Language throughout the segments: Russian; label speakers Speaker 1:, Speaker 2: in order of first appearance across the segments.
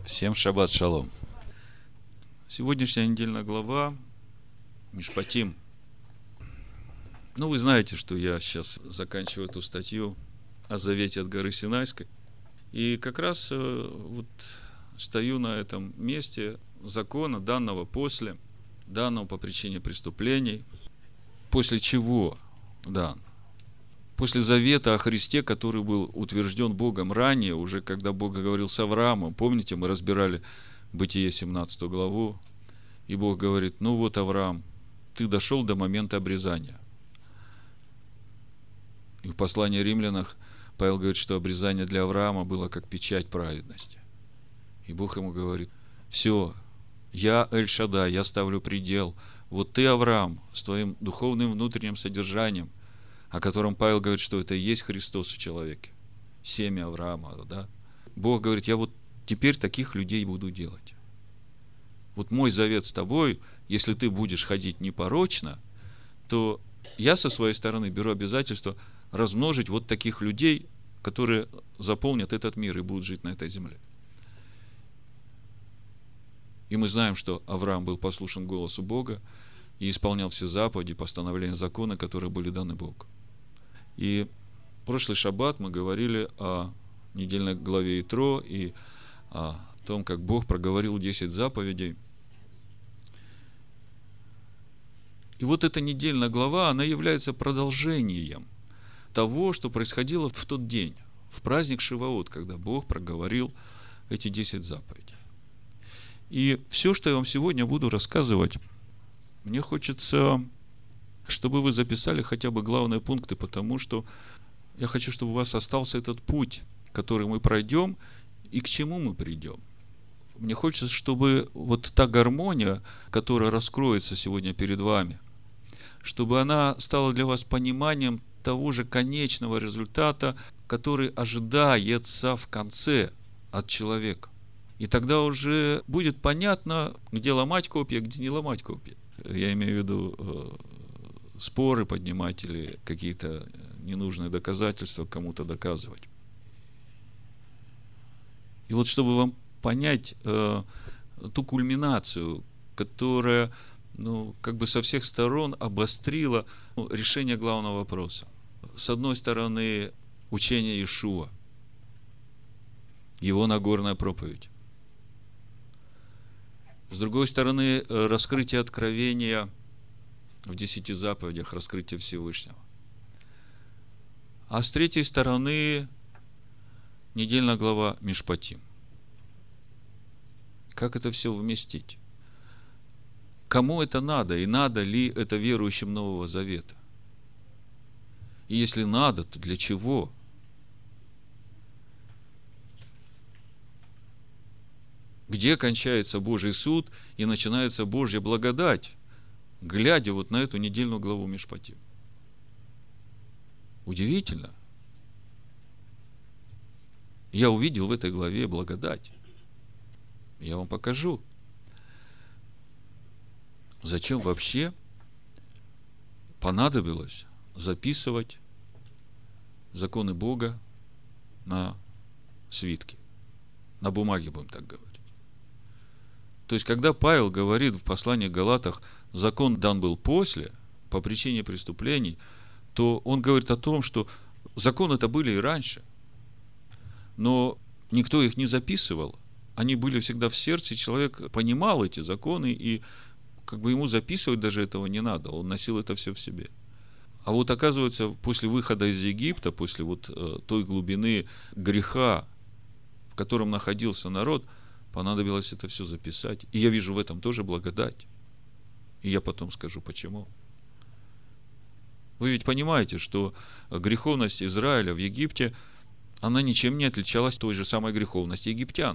Speaker 1: Всем шаббат шалом. Сегодняшняя недельная глава Мишпатим. Вы знаете, что я сейчас заканчиваю эту статью о завете от горы Синайской. И как раз стою на этом месте закона, данного по причине преступлений. После чего дан? После завета о Христе, который был утвержден Богом ранее, уже когда Бог говорил с Авраамом. Помните, мы разбирали Бытие 17 главу, и Бог говорит: Авраам, ты дошел до момента обрезания. И в послании Римлянам Павел говорит, что обрезание для Авраама было как печать праведности. И Бог ему говорит: все, я Эль-Шаддай, я ставлю предел. Вот ты, Авраам, с твоим духовным внутренним содержанием, о котором Павел говорит, что это и есть Христос в человеке, семя Авраама, да? Бог говорит: я теперь таких людей буду делать. Мой завет с тобой, если ты будешь ходить непорочно, то я со своей стороны беру обязательство размножить таких людей, которые заполнят этот мир и будут жить на этой земле. И мы знаем, что Авраам был послушен голосу Бога и исполнял все заповеди, постановления закона, которые были даны Богу. И в прошлый шаббат мы говорили о недельной главе Итро и о том, как Бог проговорил 10 заповедей. И эта недельная глава, она является продолжением того, что происходило в тот день, в праздник Шиваот, когда Бог проговорил эти 10 заповедей. И все, что я вам сегодня буду рассказывать, мне хочется, чтобы вы записали хотя бы главные пункты, потому что я хочу, чтобы у вас остался этот путь, который мы пройдем и к чему мы придем. Мне хочется, чтобы та гармония, которая раскроется сегодня перед вами, чтобы она стала для вас пониманием того же конечного результата, который ожидается в конце от человека. И тогда уже будет понятно, где ломать копья, где не ломать копья. Я имею в виду споры поднимать или какие-то ненужные доказательства кому-то доказывать. И чтобы вам понять ту кульминацию, которая со всех сторон обострила решение главного вопроса. С одной стороны, учение Иешуа, его Нагорная проповедь. С другой стороны, раскрытие откровения в 10 заповедях, раскрытие Всевышнего. А с третьей стороны, недельная глава Мишпатим. Как это все вместить? Кому это надо? И надо ли это верующим Нового Завета? И если надо, то для чего? Где кончается Божий суд и начинается Божья благодать, глядя на эту недельную главу Мишпатим? Удивительно. Я увидел в этой главе благодать. Я вам покажу. Зачем вообще понадобилось записывать законы Бога на свитке, на бумаге, будем так говорить. То есть, когда Павел говорит в послании к Галатах, закон дан был после, по причине преступлений, то он говорит о том, что законы это были и раньше, но никто их не записывал. Они были всегда в сердце, человек понимал эти законы, и ему записывать даже этого не надо, он носил это все в себе. А оказывается, после выхода из Египта, после той глубины греха, в котором находился народ, понадобилось это все записать. И я вижу в этом тоже благодать. И я потом скажу, почему. Вы ведь понимаете, что греховность Израиля в Египте, она ничем не отличалась от той же самой греховности египтян.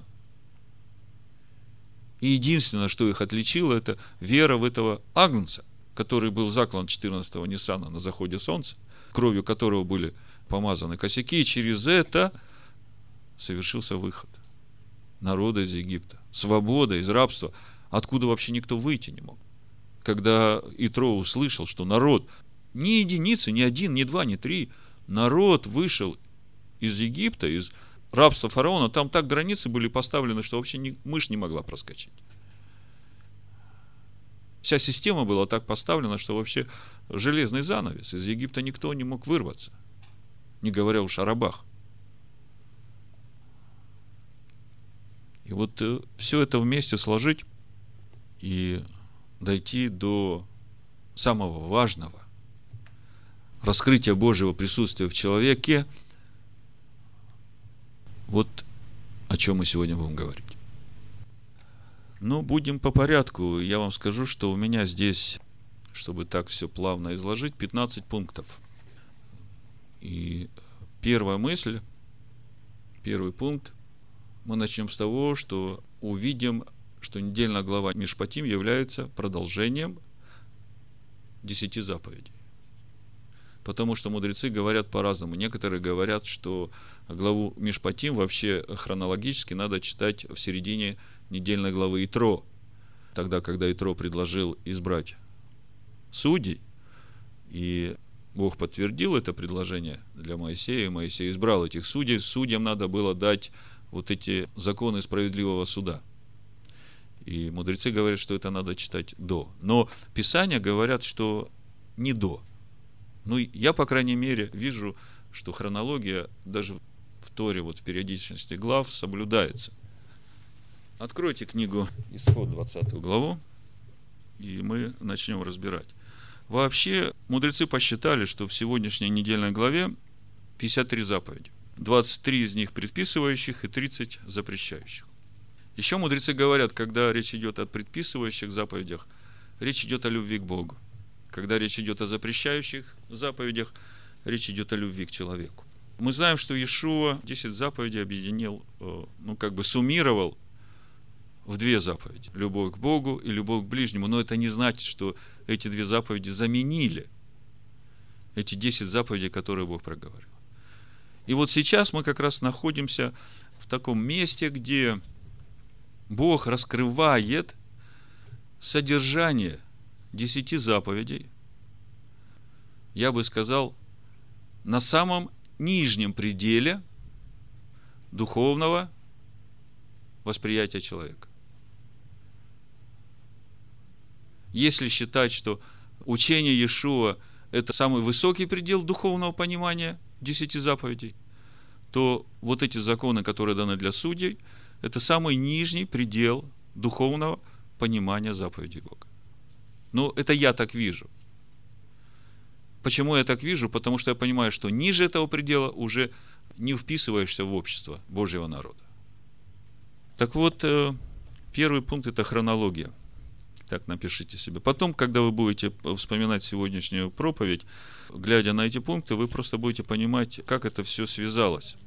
Speaker 1: И единственное, что их отличило, это вера в этого Агнца, который был заклан 14-го Ниссана на заходе солнца, кровью которого были помазаны косяки, и через это совершился выход народа из Египта, свобода из рабства, откуда вообще никто выйти не мог. Когда Итро услышал, что народ, не единицы, не один, не два, не три, народ вышел из Египта, из рабства фараона, там так границы были поставлены, что вообще мышь не могла проскочить. Вся система была так поставлена, что вообще железный занавес. Из Египта никто не мог вырваться, не говоря уж о рабах. И вот все это вместе сложить и дойти до самого важного – раскрытия Божьего присутствия в человеке. Вот о чем мы сегодня будем говорить. Но будем по порядку. Я вам скажу, что у меня здесь, чтобы так все плавно изложить, 15 пунктов. И первая мысль, первый пункт, мы начнем с того, что увидим, что недельная глава Мишпатим является продолжением 10 заповедей. Потому что мудрецы говорят по-разному. Некоторые говорят, что главу Мишпатим вообще хронологически надо читать в середине недельной главы Итро. Тогда, когда Итро предложил избрать судей, и Бог подтвердил это предложение для Моисея, и Моисей избрал этих судей. Судьям надо было дать вот эти законы справедливого суда. И мудрецы говорят, что это надо читать до. Но Писания говорят, что не до. Ну, я, по крайней мере, вижу, что хронология даже в Торе, вот в периодичности глав соблюдается. Откройте книгу Исход, 20 главу, и мы начнем разбирать. Вообще, мудрецы посчитали, что в сегодняшней недельной главе 53 заповеди. 23 из них предписывающих и 30 запрещающих. Еще мудрецы говорят, когда речь идет о предписывающих заповедях, речь идет о любви к Богу. Когда речь идет о запрещающих заповедях, речь идет о любви к человеку. Мы знаем, что Иешуа 10 заповедей объединил, суммировал в 2 заповеди. Любовь к Богу и любовь к ближнему. Но это не значит, что эти 2 заповеди заменили эти 10 заповедей, которые Бог проговорил. И вот сейчас мы как раз находимся в таком месте, где Бог раскрывает содержание 10 заповедей, я бы сказал, на самом нижнем пределе духовного восприятия человека. Если считать, что учение Иешуа – это самый высокий предел духовного понимания 10 заповедей, то вот эти законы, которые даны для судей, это самый нижний предел духовного понимания заповедей Бога. Но это я так вижу. Почему я так вижу? Потому что я понимаю, что ниже этого предела уже не вписываешься в общество Божьего народа. Так вот, первый пункт – это хронология. Так напишите себе. Потом, когда вы будете вспоминать сегодняшнюю проповедь, глядя на эти пункты, вы просто будете понимать, как это все связалось.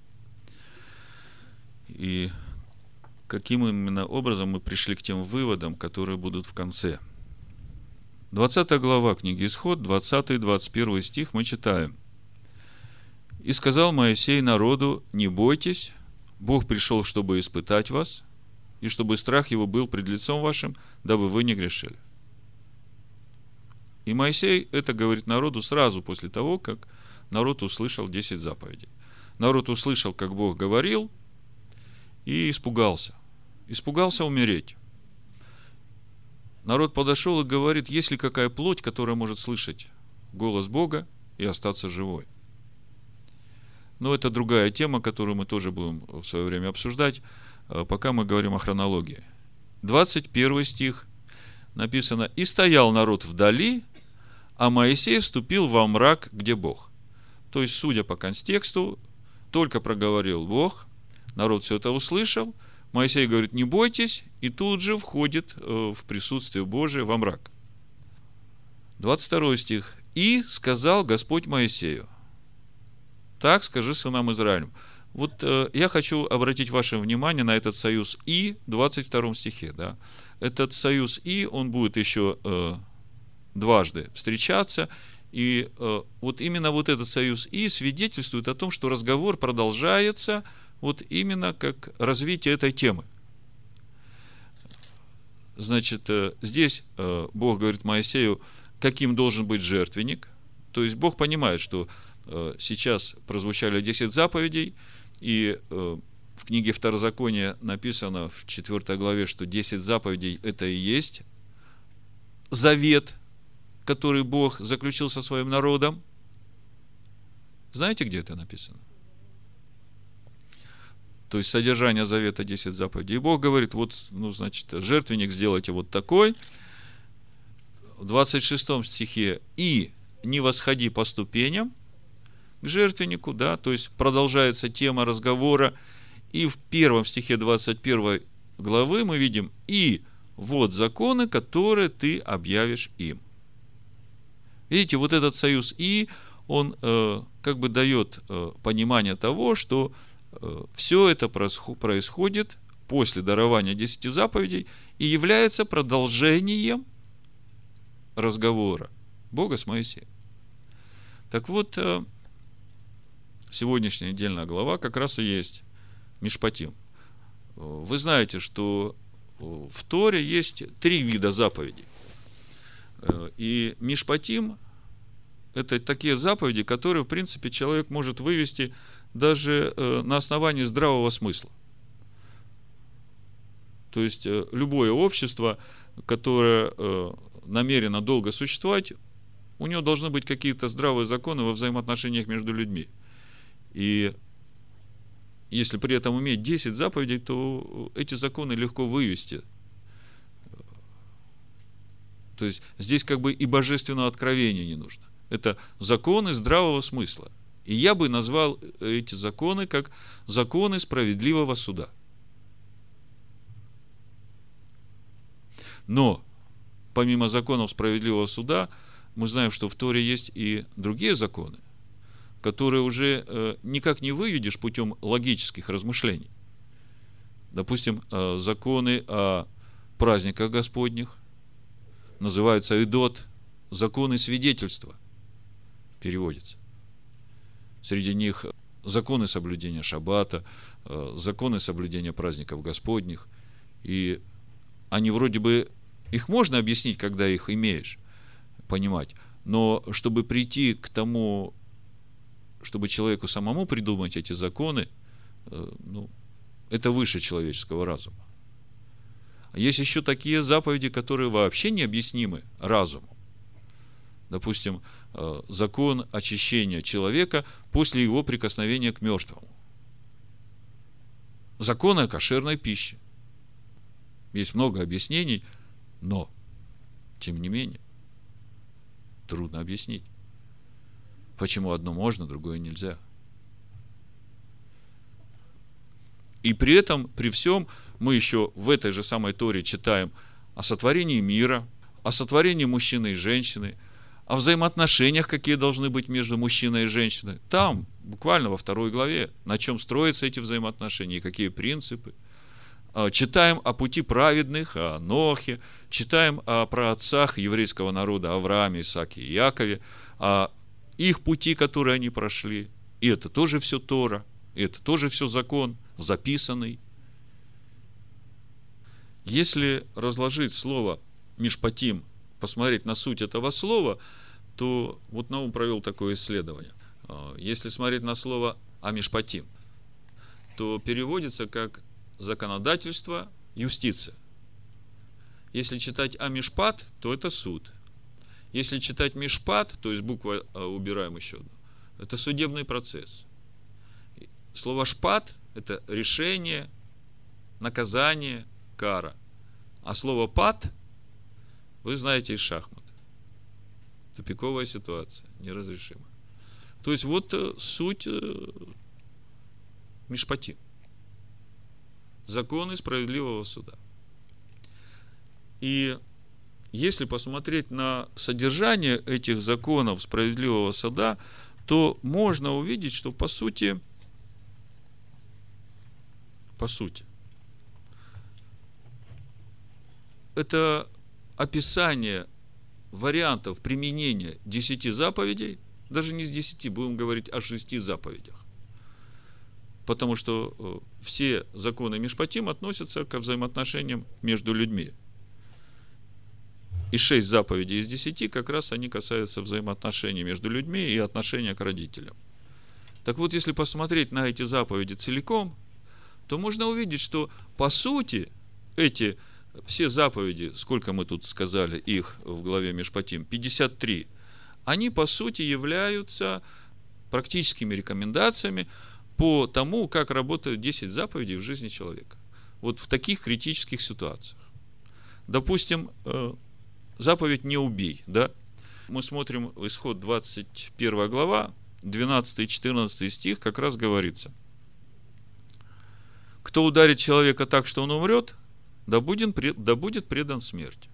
Speaker 1: И каким именно образом мы пришли к тем выводам, которые будут в конце. 20 глава книги Исход, 20-21 стих мы читаем. «И сказал Моисей народу: не бойтесь, Бог пришел, чтобы испытать вас, и чтобы страх его был пред лицом вашим, дабы вы не грешили». И Моисей это говорит народу сразу после того, как народ услышал 10 заповедей. Народ услышал, как Бог говорил, и испугался. Испугался умереть. Народ подошел и говорит: есть ли какая плоть, которая может слышать голос Бога и остаться живой? Но это другая тема, которую мы тоже будем в свое время обсуждать, пока мы говорим о хронологии. 21 стих написано: «И стоял народ вдали, а Моисей вступил во мрак, где Бог». То есть, судя по контексту, только проговорил Бог, народ все это услышал, Моисей говорит: не бойтесь, и тут же входит в присутствие Божие во мрак. 22 стих. «И сказал Господь Моисею: так скажи сынам Израилем». Вот я хочу обратить ваше внимание на этот союз «и» в 22 стихе. Да? Этот союз «и», он будет еще дважды встречаться. И вот именно вот этот союз «и» свидетельствует о том, что разговор продолжается вот именно как развитие этой темы. Значит, здесь Бог говорит Моисею, каким должен быть жертвенник. То есть Бог понимает, что сейчас прозвучали 10 заповедей, И в книге Второзакония написано в 4 главе, что 10 заповедей – это и есть завет, который Бог заключил со своим народом. Знаете, где это написано? То есть содержание завета 10 заповедей. И Бог говорит, вот, жертвенник сделайте вот такой. В 26 стихе: и не восходи по ступеням к жертвеннику, да, то есть продолжается тема разговора. И в 1 стихе 21 главы мы видим: и вот законы, которые ты объявишь им. Видите, вот этот союз «и», он как бы дает понимание того, что все это происходит после дарования 10 заповедей и является продолжением разговора Бога с Моисеем. Так вот, сегодняшняя недельная глава как раз и есть Мишпатим. Вы знаете, что в Торе есть 3 вида заповедей. И Мишпатим – это такие заповеди, которые, в принципе, человек может вывести даже на основании здравого смысла. То есть, любое общество, которое намерено долго существовать, у него должны быть какие-то здравые законы во взаимоотношениях между людьми. И если при этом иметь 10 заповедей, то эти законы легко вывести. То есть, здесь как бы и божественного откровения не нужно. Это законы здравого смысла. И я бы назвал эти законы как законы справедливого суда. Но, помимо законов справедливого суда, мы знаем, что в Торе есть и другие законы, которые уже никак не выведешь путем логических размышлений. Допустим, законы о праздниках Господних называются идот, законы свидетельства переводятся. Среди них законы соблюдения шаббата, законы соблюдения праздников Господних. И они вроде бы, их можно объяснить, когда их имеешь, понимать. Но чтобы прийти к тому, чтобы человеку самому придумать эти законы, это выше человеческого разума. Есть еще такие заповеди, которые вообще необъяснимы разуму. Допустим, закон очищения человека после его прикосновения к мертвому. Закон о кошерной пище. Есть много объяснений, но, тем не менее, трудно объяснить, почему одно можно, другое нельзя. И при этом, при всем, мы еще в этой же самой Торе читаем о сотворении мира, о сотворении мужчины и женщины, о взаимоотношениях, какие должны быть между мужчиной и женщиной. Там, буквально во 2 главе, на чем строятся эти взаимоотношения и какие принципы. Читаем о пути праведных, о Нохе, читаем о праотцах еврейского народа Аврааме, Исааке и Якове, о их пути, которые они прошли. И это тоже все Тора, и это тоже все закон, записанный. Если разложить слово «мишпатим», посмотреть на суть этого слова, то вот Наум провел такое исследование. Если смотреть на слово «амишпатим», то переводится как законодательство, юстиция. Если читать амишпат, то это суд. Если читать мишпат, то есть буква убираем еще одну, это судебный процесс. Слово шпат – это решение, наказание, кара. А слово пат, вы знаете из шахмат. Тупиковая ситуация, неразрешима. То есть вот суть мишпатим. Законы справедливого суда. И если посмотреть на содержание этих законов справедливого суда, то можно увидеть, что по сути, это описание вариантов применения 10 заповедей, даже не с 10, будем говорить о 6 заповедях. Потому что все законы Мишпатим относятся к взаимоотношениям между людьми. И 6 заповедей из 10 как раз они касаются взаимоотношений между людьми и отношения к родителям. Так вот, если посмотреть на эти заповеди целиком, то можно увидеть, что по сути эти все заповеди, сколько мы тут сказали их в главе Мишпатим, 53, они по сути являются практическими рекомендациями по тому, как работают 10 заповедей в жизни человека. Вот в таких критических ситуациях. Допустим, заповедь «не убей», да? Мы смотрим Исход 21 глава, 12 и 14 стих, как раз говорится: кто ударит человека так, что он умрет, да будет предан смерти.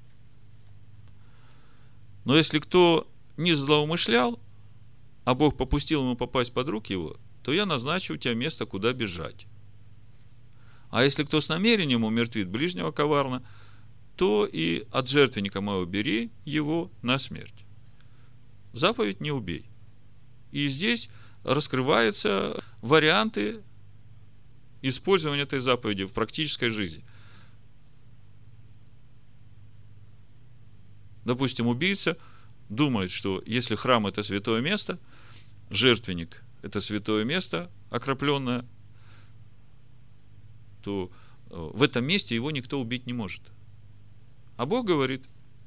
Speaker 1: Но если кто не злоумышлял, а Бог попустил ему попасть под руки его, то я назначу у тебя место, куда бежать. А если кто с намерением умертвит ближнего коварно, то и от жертвенника моего бери его на смерть. Заповедь «не убей». И здесь раскрываются варианты использования этой заповеди в практической жизни. Допустим, убийца думает, что если храм – это святое место, жертвенник – это святое место, окропленное, то в этом месте его никто убить не может. А Бог говорит: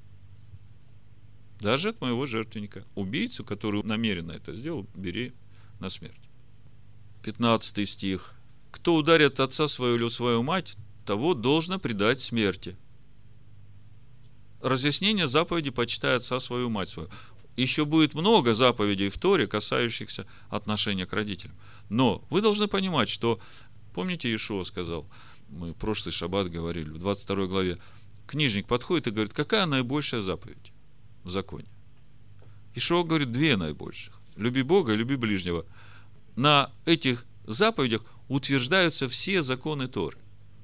Speaker 1: даже от моего жертвенника убийцу, который намеренно это сделал, бери на смерть. 15 стих. Кто ударит отца своего или свою мать, того должно предать смерти. Разъяснение заповеди «почитай отца свою, мать свою». Еще будет много заповедей в Торе, касающихся отношения к родителям. Но вы должны понимать, что, помните, Иешуа сказал, мы в прошлый шаббат говорили, в 22 главе, книжник подходит и говорит: какая наибольшая заповедь в законе? Иешуа говорит: две наибольших. Люби Бога и люби ближнего. На этих заповедях утверждаются все законы Торы.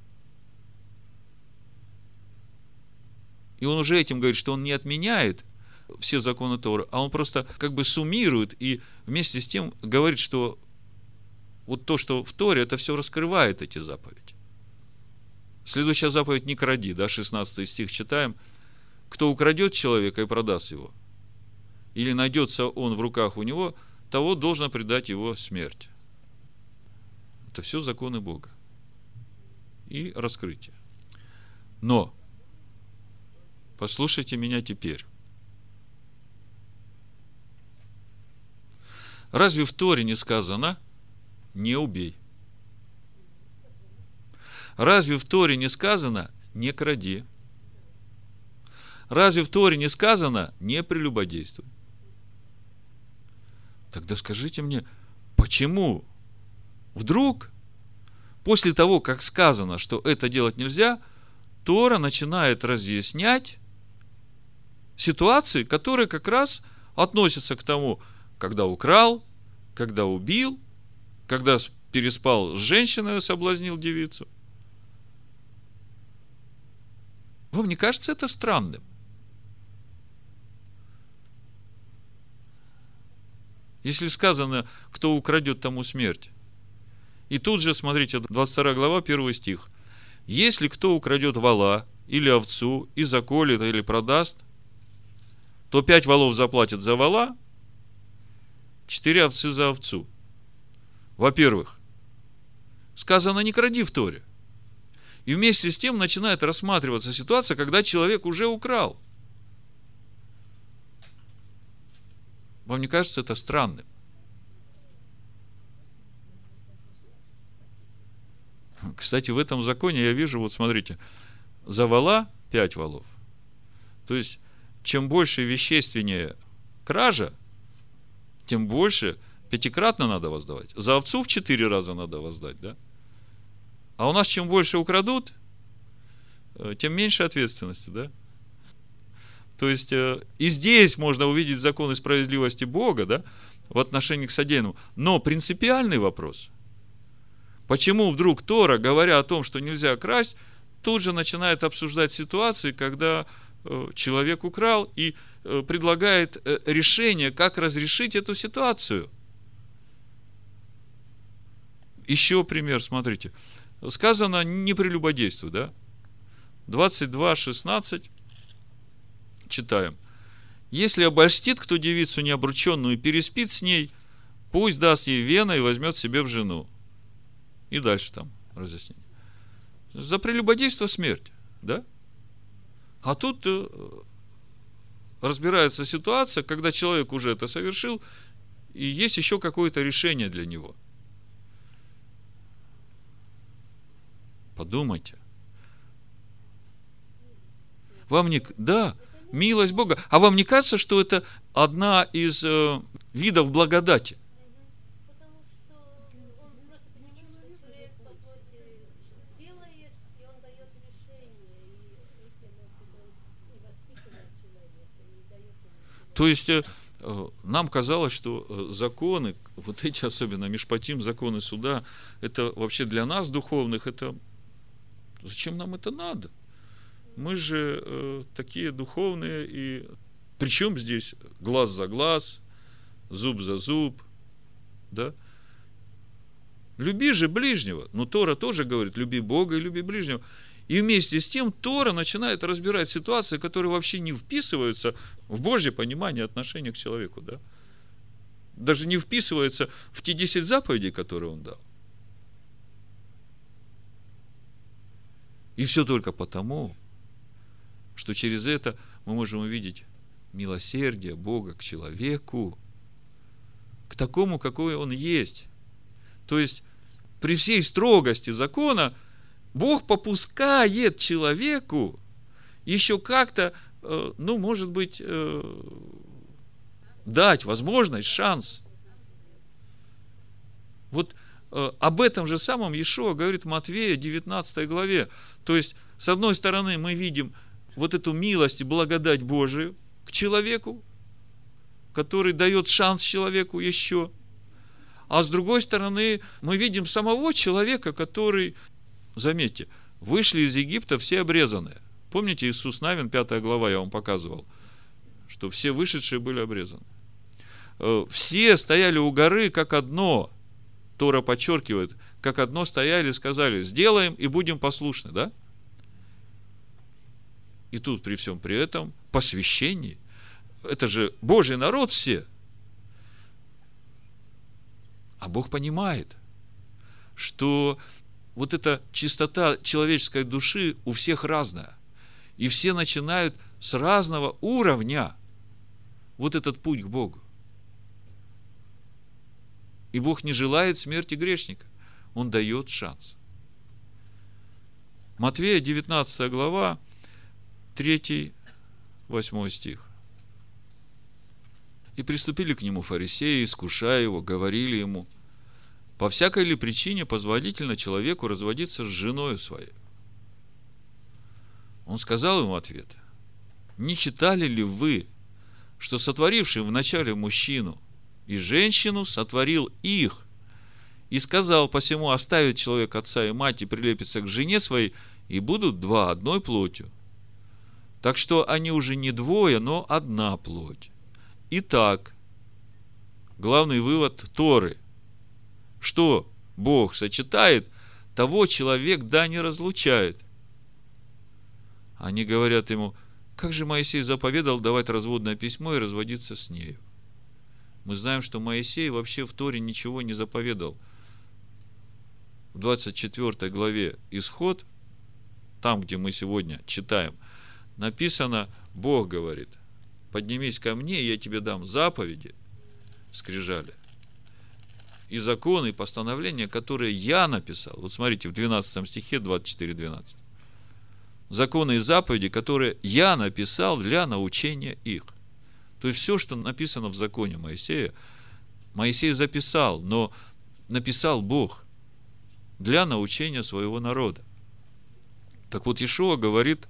Speaker 1: И он уже этим говорит, что он не отменяет все законы Торы, а он просто как бы суммирует и вместе с тем говорит, что вот то, что в Торе, это все раскрывает эти заповеди. Следующая заповедь: не кради, да, 16 стих читаем. Кто украдет человека и продаст его, или найдется он в руках у него, того должно предать его смерть. Это все законы Бога и раскрытие. Но послушайте меня теперь. Разве в Торе не сказано «не убей»? Разве в Торе не сказано «не кради»? Разве в Торе не сказано «не прелюбодействуй»? Тогда скажите мне, почему вдруг, после того, как сказано, что это делать нельзя, Тора начинает разъяснять ситуации, которые как раз относятся к тому, когда украл, когда убил, когда переспал с женщиной, соблазнил девицу. Вам не кажется это странным? Если сказано, кто украдет, тому смерть. И тут же, смотрите, 22 глава, 1 стих. Если кто украдет вола или овцу и заколет или продаст, то 5 волов заплатят за вола, 4 овцы за овцу. Во-первых, сказано «не кради» в Торе. И вместе с тем начинает рассматриваться ситуация, когда человек уже украл. Вам не кажется это странным? Кстати, в этом законе я вижу, вот смотрите, за вола 5 волов. То есть, чем больше вещественнее кража, тем больше пятикратно надо воздавать. За овцу в 4 раза надо воздать, да? А у нас чем больше украдут, тем меньше ответственности, да? То есть, и здесь можно увидеть законы справедливости Бога, да, в отношении к содеянному. Но принципиальный вопрос: почему вдруг Тора, говоря о том, что нельзя красть, тут же начинает обсуждать ситуации, когда человек украл, и предлагает решение, как разрешить эту ситуацию? Еще пример, смотрите. Сказано «не прелюбодействуй», да? 22:16 читаем. Если обольстит кто девицу необрученную и переспит с ней, Пусть даст ей вена и возьмет себе в жену. И дальше там разъяснение. За прелюбодейство смерть, да? А тут разбирается ситуация, когда человек уже это совершил, и есть еще какое-то решение для него. Подумайте. Вам не... Да, милость Бога. А вам не кажется, что это одна из видов благодати?
Speaker 2: Потому что он просто понимает, что человек по плоти делает, и он дает решение, и этим он и воспитывает человека, и дает ему.
Speaker 1: То есть нам казалось, что законы, вот эти особенно мишпатим, законы суда, это вообще для нас духовных, это зачем нам это надо? Мы же такие духовные, и причем здесь глаз за глаз, зуб за зуб, да? Люби же ближнего. Но Тора тоже говорит, люби Бога и люби ближнего. И вместе с тем Тора начинает разбирать ситуации, которые вообще не вписываются в Божье понимание отношения к человеку, да? Даже не вписываются в те 10 заповедей, которые он дал. И все только потому, что через это мы можем увидеть милосердие Бога к человеку, к такому, какой он есть. То есть, при всей строгости закона, Бог попускает человеку еще как-то, может быть, дать возможность, шанс. Вот об этом же самом Иешуа говорит в Матвея 19 главе. То есть, с одной стороны, мы видим вот эту милость и благодать Божию к человеку, который дает шанс человеку еще. А с другой стороны, мы видим самого человека, который, заметьте, вышли из Египта все обрезанные. Помните, Иисус Навин, 5 глава, я вам показывал, что все вышедшие были обрезаны. Все стояли у горы как одно. Тора подчеркивает, как одно стояли и сказали, сделаем и будем послушны, да? И тут при всем при этом посвящении, это же Божий народ все. А Бог понимает, что вот эта чистота человеческой души у всех разная. И все начинают с разного уровня вот этот путь к Богу. И Бог не желает смерти грешника. Он дает шанс. Матвея, 19 глава, 3-8 стих. И приступили к нему фарисеи, искушая его, говорили ему, по всякой ли причине позволительно человеку разводиться с женой своей? Он сказал им в ответ, не читали ли вы, что сотворивший вначале мужчину и женщину сотворил их, и сказал, посему оставит человек отца и мать и прилепится к жене своей, и будут два одной плотью. Так что они уже не двое, но одна плоть. Итак, главный вывод Торы, что Бог сочетает, того человек да не разлучает. Они говорят ему, как же Моисей заповедал давать разводное письмо и разводиться с нею? Мы знаем, что Моисей вообще в Торе ничего не заповедал. В 24 главе Исход, там, где мы сегодня читаем, написано, Бог говорит, поднимись ко мне, и я тебе дам заповеди, скрижали, и законы, и постановления, которые я написал. Вот смотрите, в 12 стихе, 24-12. Законы и заповеди, которые я написал для научения их. То есть, все, что написано в законе Моисея, Моисей записал, но написал Бог для научения своего народа. Так вот, Иешуа говорит,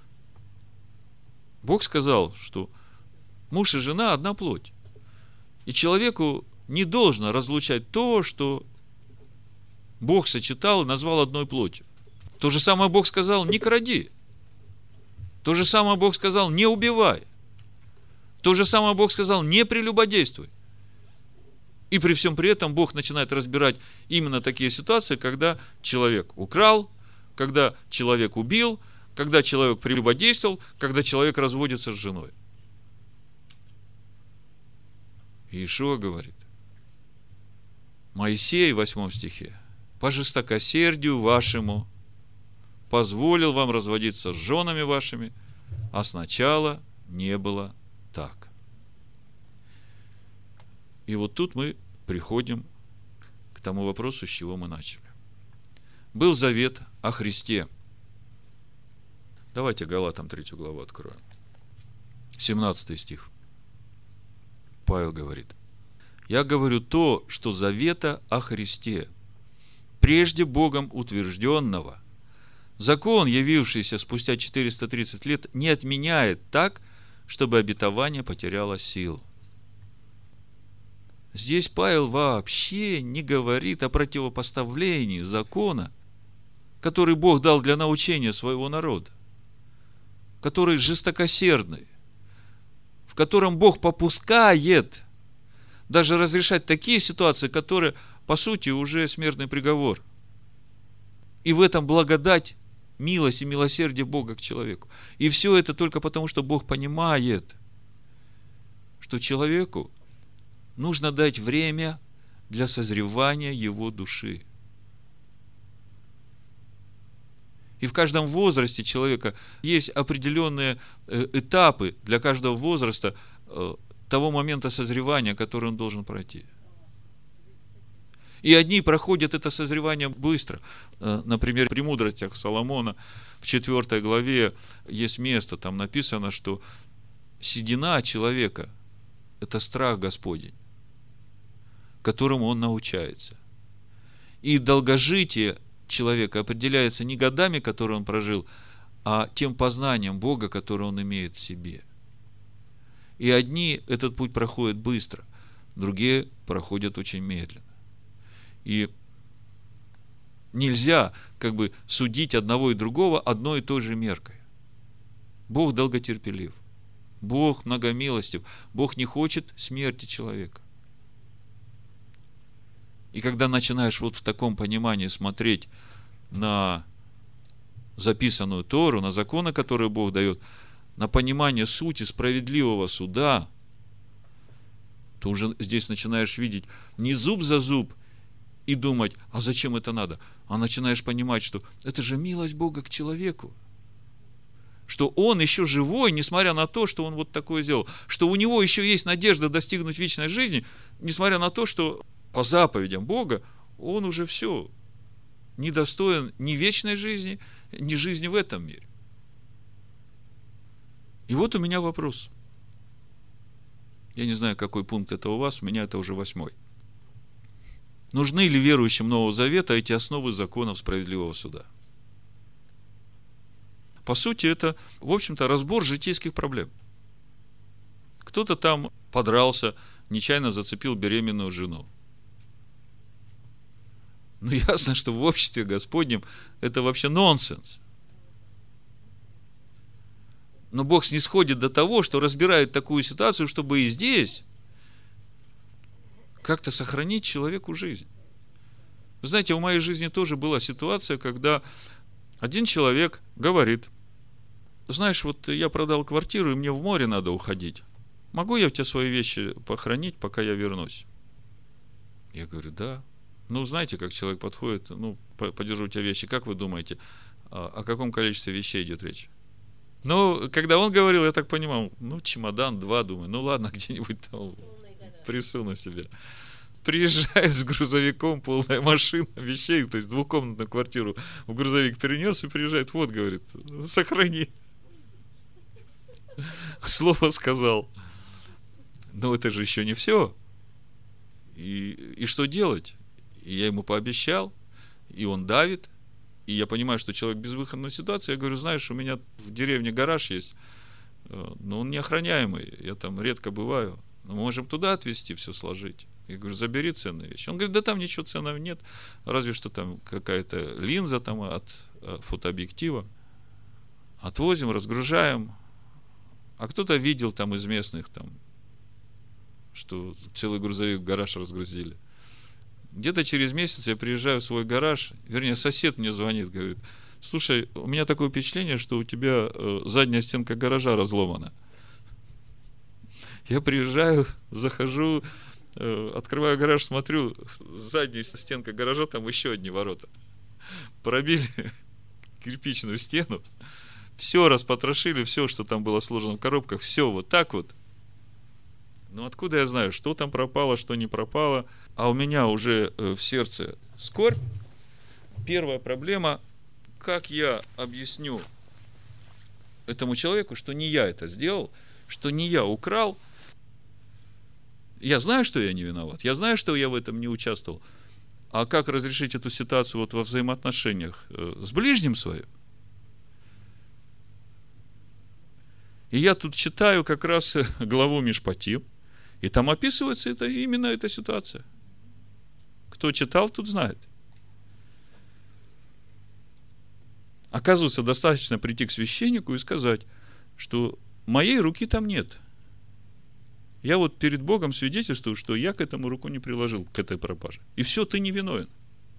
Speaker 1: Бог сказал, что муж и жена одна плоть. И человеку не должно разлучать то, что Бог сочетал и назвал одной плотью. То же самое Бог сказал, не кради. То же самое Бог сказал, не убивай. То же самое Бог сказал, не прелюбодействуй. И при всем при этом Бог начинает разбирать именно такие ситуации, когда человек украл, когда человек убил, когда человек прелюбодействовал, когда человек разводится с женой. И Иешуа говорит, Моисей в 8 стихе: по жестокосердию вашему позволил вам разводиться с женами вашими, а сначала не было так. И вот тут мы приходим к тому вопросу, с чего мы начали. Был завет о Христе. Давайте Галатам 3 главу откроем. 17 стих. Павел говорит: я говорю то, что завета о Христе, прежде Богом утвержденного, закон, явившийся спустя 430 лет, не отменяет так, чтобы обетование потеряло силу. Здесь Павел вообще не говорит о противопоставлении закона, который Бог дал для научения своего народа, который жестокосердный, в котором Бог попускает даже разрешать такие ситуации, которые, по сути, уже смертный приговор. И в этом благодать, милость и милосердие Бога к человеку. И все это только потому, что Бог понимает, что человеку нужно дать время для созревания его души. И в каждом возрасте человека есть определенные этапы для каждого возраста того момента созревания, который он должен пройти. И одни проходят это созревание быстро. Например, в «Премудростях» Соломона в 4 главе есть место, там написано, что седина человека – это страх Господень, которому он научается. И долгожитие человека определяется не годами, которые он прожил, а тем познанием Бога, которое он имеет в себе. И одни этот путь проходят быстро, другие проходят очень медленно. И нельзя судить одного и другого одной и той же меркой. Бог долготерпелив, Бог многомилостив, Бог не хочет смерти человека. И когда начинаешь вот в таком понимании смотреть на записанную Тору, на законы, которые Бог дает, на понимание сути справедливого суда, то уже здесь начинаешь видеть не зуб за зуб и думать, а зачем это надо? А начинаешь понимать, что это же милость Бога к человеку. Что он еще живой, несмотря на то, что он вот такое сделал. Что у него еще есть надежда достигнуть вечной жизни, несмотря на то, что по заповедям Бога он уже все, недостоин ни вечной жизни, ни жизни в этом мире. И вот у меня вопрос. Я не знаю, какой пункт это у вас, у меня это уже 8. Нужны ли верующим Нового Завета эти основы законов справедливого суда? По сути, это, в общем-то, разбор житейских проблем. Кто-то там подрался, нечаянно зацепил беременную жену. Ну, ясно, что в обществе Господнем это вообще нонсенс. Но Бог снисходит до того, что разбирает такую ситуацию, чтобы и здесь как-то сохранить человеку жизнь. Вы знаете, в моей жизни тоже была ситуация, когда один человек говорит: знаешь, вот я продал квартиру, и мне в море надо уходить. Могу я у тебя свои вещи похоронить, пока я вернусь? Я говорю: да. Ну, знаете, как человек подходит, подержу у тебя вещи. Как вы думаете, о каком количестве вещей идет речь? Ну, когда он говорил, я так понимал, чемодан, 2, думаю, ладно, где-нибудь там присуну себе. Приезжает с грузовиком, полная машина вещей, то есть двухкомнатную квартиру в грузовик перенес и приезжает, вот, говорит, сохрани. Слово сказал. Но это же еще не все. И что делать? И я ему пообещал, и он давит, и я понимаю, что человек в безвыходной ситуации. Я говорю: знаешь, у меня в деревне гараж есть, но он неохраняемый, я там редко бываю, мы можем туда отвезти, все сложить. Я говорю: забери ценные вещи. Он говорит: да там ничего ценного нет, разве что там какая-то линза там от фотообъектива. Отвозим, разгружаем. А кто-то видел там из местных, там, что целый грузовик в гараж разгрузили. Где-то через месяц я приезжаю в свой гараж, вернее, сосед мне звонит, говорит: слушай, у меня такое впечатление, что у тебя задняя стенка гаража разломана. Я приезжаю, захожу, Открываю гараж, смотрю, задняя стенка гаража, там еще одни ворота. Пробили кирпичную стену, все распотрошили, все, что там было сложено в коробках, все вот так вот. Ну, откуда я знаю, что там пропало, что не пропало? А у меня уже в сердце скорбь. Первая проблема, как я объясню этому человеку, что не я это сделал, что не я украл. Я знаю, что я не виноват, я знаю, что я в этом не участвовал. А как разрешить эту ситуацию вот во взаимоотношениях с ближним своим? И я тут читаю как раз главу Мишпатим, и там описывается именно эта ситуация. Кто читал, тут знает. Оказывается, достаточно прийти к священнику и сказать, что моей руки там нет. Я вот перед Богом свидетельствую, что я к этому руку не приложил, к этой пропаже. И все, ты не виновен.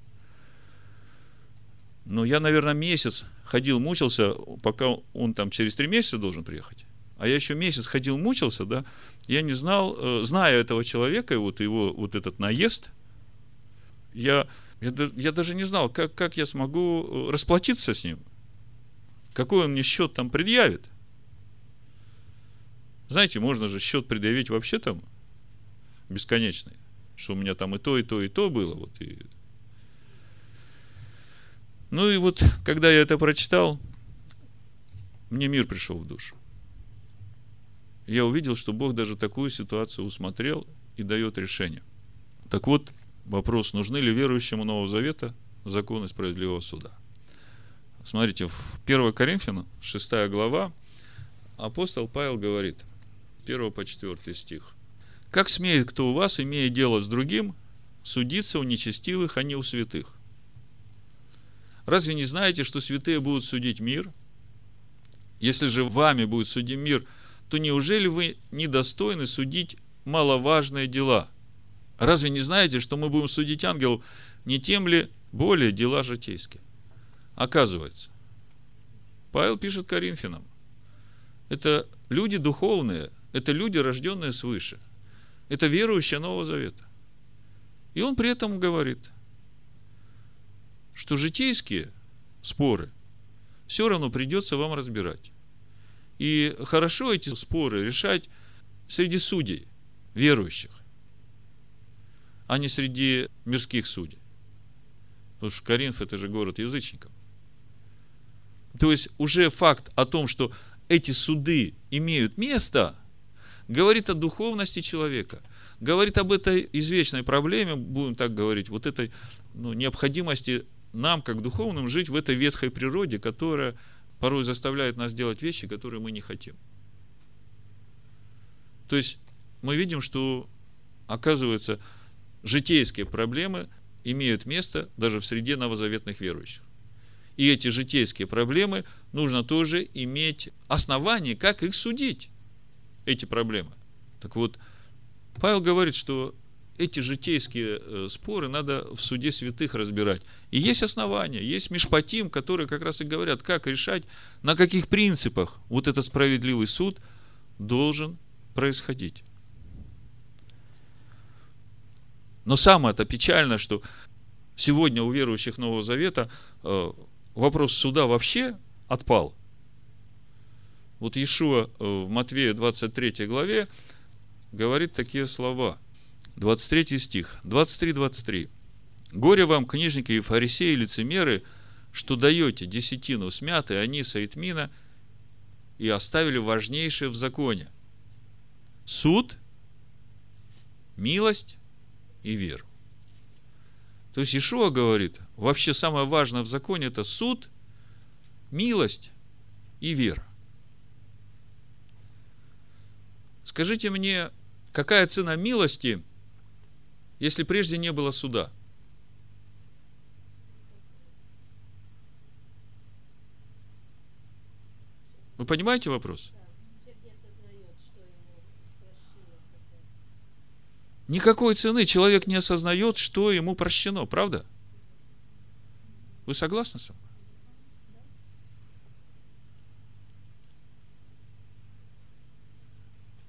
Speaker 1: Но я, наверное, месяц ходил, мучился, пока он там через 3 месяца должен приехать. А я еще месяц ходил, мучился, да. Я не знал, зная этого человека, вот его вот этот наезд, я даже не знал, как я смогу расплатиться с ним. Какой он мне счет там предъявит. Знаете, можно же счет предъявить вообще там бесконечный, что у меня там и то, и то, и то было. Вот, и... Ну и вот, когда я это прочитал, мне мир пришел в душу. Я увидел, что Бог даже такую ситуацию усмотрел и дает решение. Так вот, вопрос, нужны ли верующему Нового Завета законы справедливого суда? Смотрите, в 1 Коринфянам, 6 глава, апостол Павел говорит, 1 по 4 стих. «Как смеет кто у вас, имея дело с другим, судиться у нечестивых, а не у святых? Разве не знаете, что святые будут судить мир? Если же вами будет судим мир, то неужели вы недостойны судить маловажные дела? Разве не знаете, что мы будем судить ангелов, не тем ли более дела житейские?» Оказывается, Павел пишет Коринфянам, это люди духовные, это люди, рожденные свыше. Это верующие Нового Завета. И он при этом говорит, что житейские споры все равно придется вам разбирать. И хорошо эти споры решать среди судей, верующих, а не среди мирских судей. Потому что Коринф – это же город язычников. То есть уже факт о том, что эти суды имеют место, говорит о духовности человека, говорит об этой извечной проблеме, будем так говорить, вот этой необходимости нам, как духовным, жить в этой ветхой природе, которая порой заставляет нас делать вещи, которые мы не хотим. То есть мы видим, что, оказывается, житейские проблемы имеют место даже в среде новозаветных верующих. И эти житейские проблемы нужно тоже иметь основания, как их судить, эти проблемы. Так вот, Павел говорит, что эти житейские споры надо в суде святых разбирать. И есть основания, есть Мишпатим, которые как раз и говорят, как решать, на каких принципах вот этот справедливый суд должен происходить. Но самое-то печальное, что сегодня у верующих Нового Завета вопрос суда вообще отпал. Вот Иешуа в Матвея 23 главе говорит такие слова. 23 стих, 23-23. «Горе вам, книжники и фарисеи, лицемеры, что даете десятину с мяты, аниса и тмина, и оставили важнейшее в законе: суд, милость и веру». То есть Иешуа говорит, вообще самое важное в законе – это суд, милость и вера. Скажите мне, какая цена милости, если прежде не было суда? Вы понимаете вопрос? Никакой цены человек не осознает, что ему прощено, правда? Вы согласны со мной?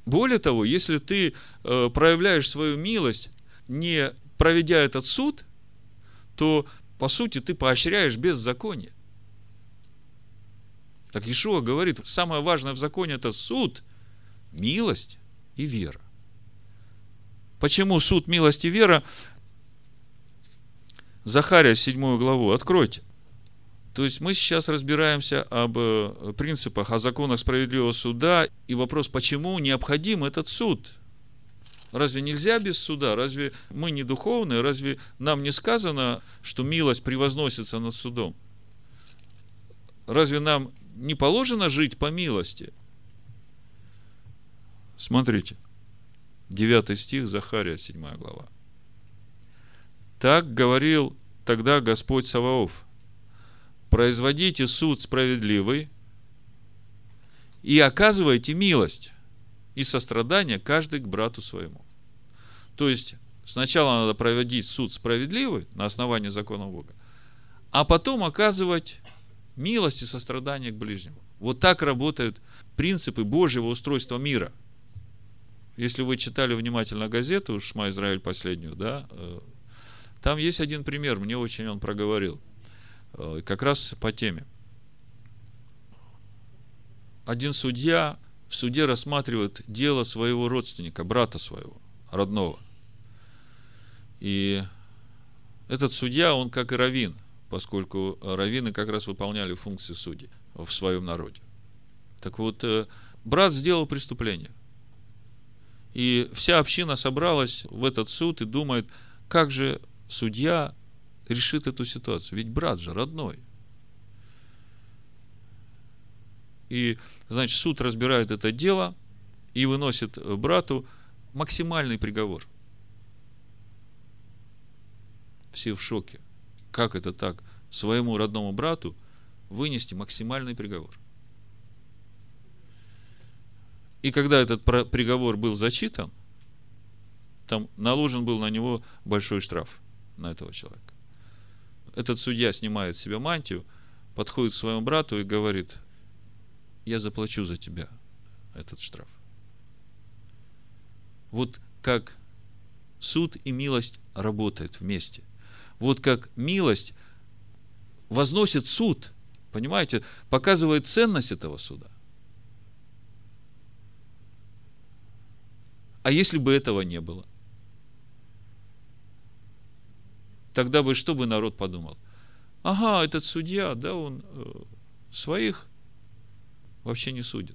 Speaker 1: Более того, если ты проявляешь свою милость, не проведя этот суд, то, по сути, ты поощряешь беззаконие. Так Иешуа говорит, самое важное в законе – это суд, милость и вера. Почему суд, милость и вера? Захария 7 главу откройте. То есть мы сейчас разбираемся об принципах, о законах справедливого суда, и вопрос, почему необходим этот суд? Разве нельзя без суда? Разве мы не духовные? Разве нам не сказано, что милость превозносится над судом? Разве нам не положено жить по милости? Смотрите, 9 стих, Захария, 7 глава. Так говорил тогда Господь Саваоф: производите суд справедливый и оказывайте милость и сострадание каждый к брату своему. То есть, сначала надо проводить суд справедливый на основании закона Бога, а потом оказывать милость и сострадание к ближнему. Вот так работают принципы Божьего устройства мира. Если вы читали внимательно газету «Шма Израиль» последнюю, да, там есть один пример, мне очень он проговорил, как раз по теме. Один судья в суде рассматривает дело своего родственника, брата своего, родного. И этот судья, он как и раввин, поскольку раввины как раз выполняли функции судей в своем народе. Так вот, брат сделал преступление. И вся община собралась в этот суд и думает, как же судья решит эту ситуацию. Ведь брат же родной. И, значит, суд разбирает это дело и выносит брату максимальный приговор. Все в шоке. Как это так? Своему родному брату вынести максимальный приговор. И когда этот приговор был зачитан, там наложен был на него большой штраф, на этого человека. Этот судья снимает с себя мантию, подходит к своему брату и говорит: я заплачу за тебя этот штраф. Вот как суд и милость работают вместе. Вот как милость возносит суд, понимаете, показывает ценность этого суда. А если бы этого не было? Тогда бы что бы народ подумал? Ага, этот судья, да, он своих вообще не судит.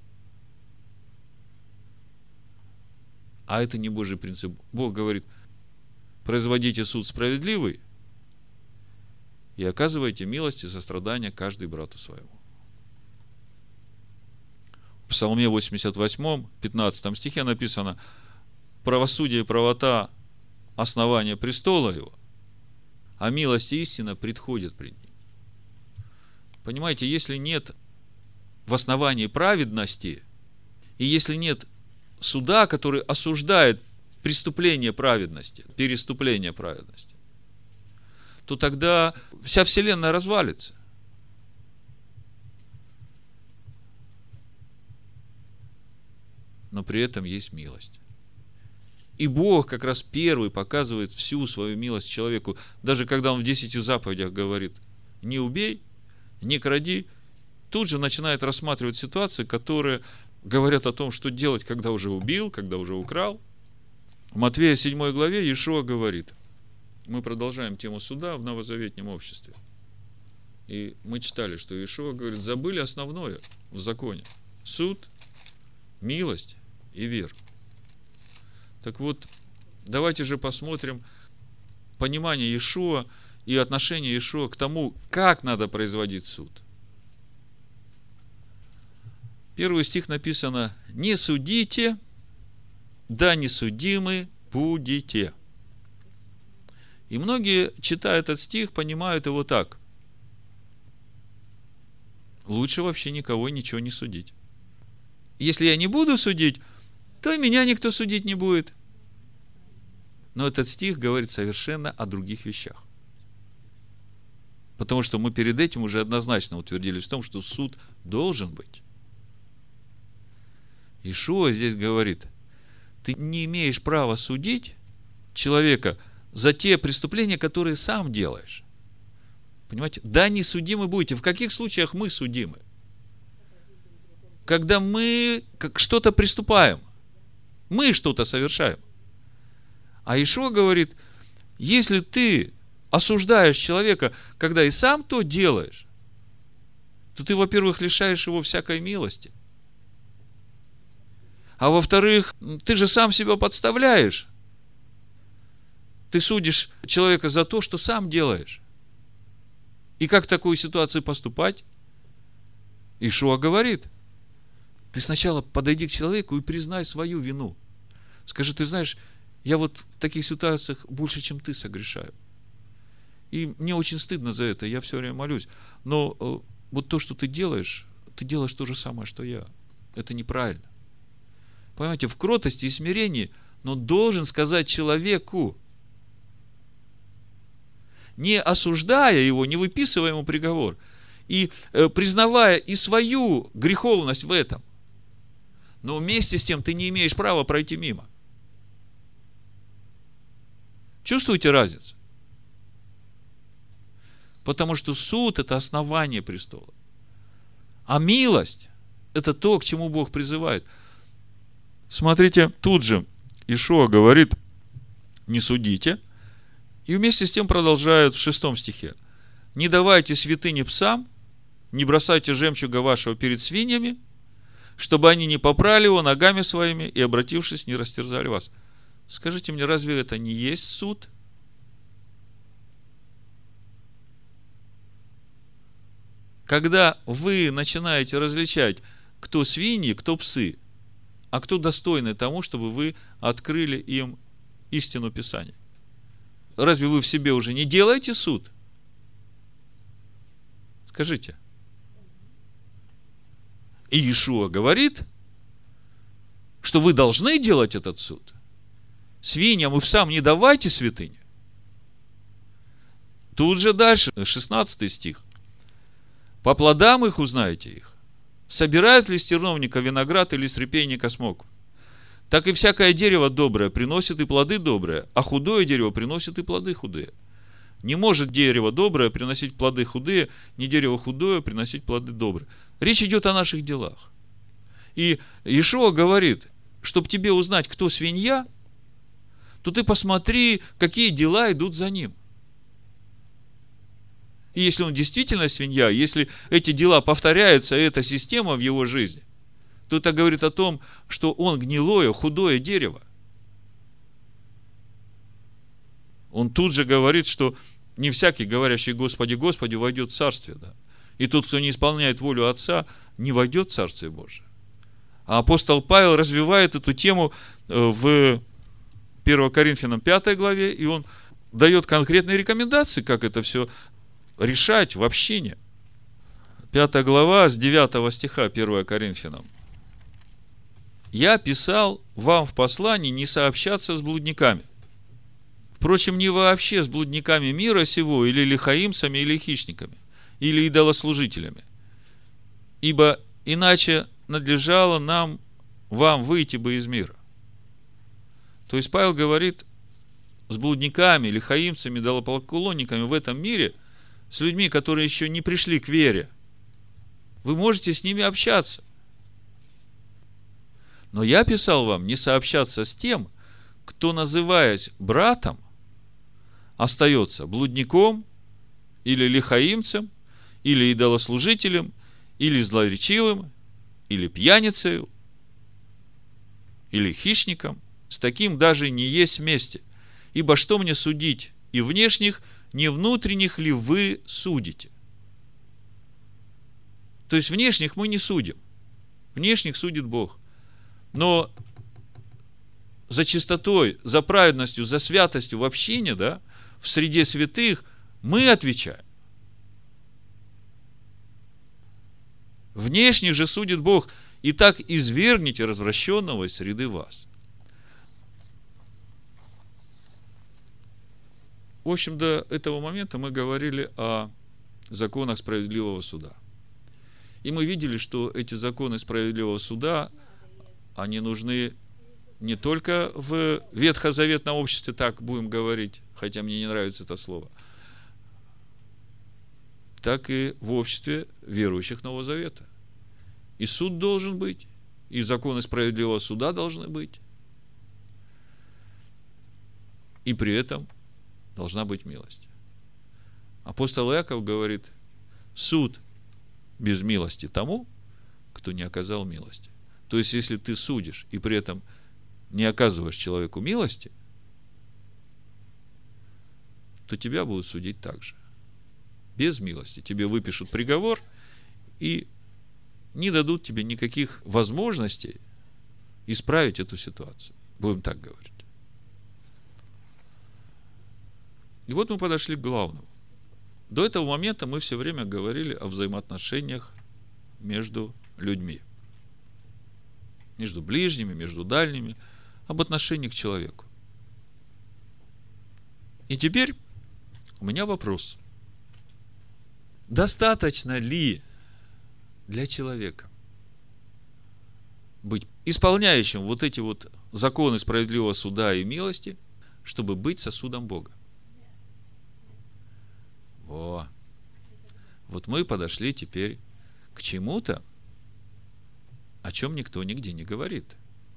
Speaker 1: А это не Божий принцип. Бог говорит: производите суд справедливый и оказывайте милость и сострадание каждый брату своему. В Псалме 88, 15 стихе написано: правосудие и правота – основание престола его, а милость и истина предходят пред ним. Понимаете, если нет в основании праведности, и если нет суда, который осуждает преступление праведности, переступление праведности, то тогда вся вселенная развалится. Но при этом есть милость. И Бог как раз первый показывает всю свою милость человеку. Даже когда Он в 10 заповедях говорит: не убей, не кради, тут же начинает рассматривать ситуации, которые говорят о том, что делать, когда уже убил, когда уже украл. В Матфея 7 главе Иешуа говорит, мы продолжаем тему суда в новозаветнем обществе. И мы читали, что Иешуа говорит: забыли основное в законе: суд, милость и вера. Так вот, давайте же посмотрим понимание Иешуа и отношение Иешуа к тому, как надо производить суд. Первый стих написано: не судите, да не судимы будете. И многие, читая этот стих, понимают его так: лучше вообще никого и ничего не судить. Если я не буду судить, то и меня никто судить не будет. Но этот стих говорит совершенно о других вещах. Потому что мы перед этим уже однозначно утвердились в том, что суд должен быть. Иешуа здесь говорит, ты не имеешь права судить человека за те преступления, которые сам делаешь. Понимаете? Да, не судимы будете. В каких случаях мы судимы? Когда мы что-то приступаем. Мы что-то совершаем. А Иешуа говорит, если ты осуждаешь человека, когда и сам то делаешь, то ты, во-первых, лишаешь его всякой милости. А во-вторых, ты же сам себя подставляешь. Ты судишь человека за то, что сам делаешь. И как в такой ситуации поступать? Иешуа говорит, ты сначала подойди к человеку и признай свою вину. Скажи, ты знаешь, я вот в таких ситуациях больше, чем ты, согрешаю. И мне очень стыдно за это, я все время молюсь. Но вот то, что ты делаешь то же самое, что я. Это неправильно. Понимаете, в кротости и смирении, но должен сказать человеку, не осуждая его, не выписывая ему приговор, и признавая и свою греховность в этом. Но вместе с тем ты не имеешь права пройти мимо. Чувствуете разницу? Потому что суд – это основание престола. А милость – это то, к чему Бог призывает. Смотрите, тут же Иешуа говорит, не судите. И вместе с тем продолжает в 6 стихе. Не давайте святыни псам, не бросайте жемчуга вашего перед свиньями, чтобы они не попрали его ногами своими и, обратившись, не растерзали вас. Скажите мне, разве это не есть суд? Когда вы начинаете различать, кто свиньи, кто псы, а кто достойны тому, чтобы вы открыли им истину Писания. Разве вы в себе уже не делаете суд? Скажите. И Иешуа говорит, что вы должны делать этот суд. Свиньям и псам не давайте святыни. Тут же дальше, 16 стих. По плодам их узнаете их. Собирает ли с терновника виноград или с репейника смокву? Так и всякое дерево доброе приносит и плоды добрые, а худое дерево приносит и плоды худые. Не может дерево доброе приносить плоды худые, ни дерево худое приносить плоды добрые. Речь идет о наших делах. И Иешуа говорит, чтобы тебе узнать, кто свинья, то ты посмотри, какие дела идут за ним. И если он действительно свинья, если эти дела повторяются, эта система в его жизни, то это говорит о том, что он гнилое, худое дерево. Он тут же говорит, что не всякий, говорящий Господи, Господи, войдет в Царствие. Да? И тот, кто не исполняет волю Отца, не войдет в Царствие Божие. А апостол Павел развивает эту тему в 1 Коринфянам 5 главе, и он дает конкретные рекомендации, как это все решать в общине. 5 глава с 9 стиха 1 Коринфянам. «Я писал вам в послании не сообщаться с блудниками. Впрочем, не вообще с блудниками мира сего, или лихаимцами, или хищниками, или идолослужителями. Ибо иначе надлежало нам, вам выйти бы из мира». То есть Павел говорит, с блудниками, лихаимцами, идолопоклонниками в этом мире, с людьми, которые еще не пришли к вере, вы можете с ними общаться. Но я писал вам не сообщаться с тем, кто, называясь братом, остается блудником, или лихаимцем, или идолослужителем, или злоречивым, или пьяницей, или хищником. С таким даже не есть вместе. Ибо что мне судить и внешних, не внутренних ли вы судите? То есть внешних мы не судим. Внешних судит Бог. Но за чистотой, за праведностью, за святостью в общине, да, в среде святых мы отвечаем. Внешних же судит Бог. Итак, извергните развращенного из среды вас. В общем, до этого момента мы говорили о законах справедливого суда. И мы видели, что эти законы справедливого суда, они нужны не только в ветхозаветном обществе, так будем говорить, хотя мне не нравится это слово, так и в обществе верующих Нового Завета. И суд должен быть, и законы справедливого суда должны быть, и при этом должна быть милость. Апостол Иаков говорит: суд без милости тому, кто не оказал милости. То есть, если ты судишь и при этом не оказываешь человеку милости, то тебя будут судить так же. Без милости. Тебе выпишут приговор и не дадут тебе никаких возможностей исправить эту ситуацию. Будем так говорить. И вот мы подошли к главному. До этого момента мы все время говорили о взаимоотношениях между людьми. Между ближними, между дальними, об отношении к человеку. И теперь у меня вопрос. Достаточно ли для человека быть исполняющим вот эти вот законы справедливого суда и милости, чтобы быть сосудом Бога? Вот мы подошли теперь к чему-то, о чем никто нигде не говорит.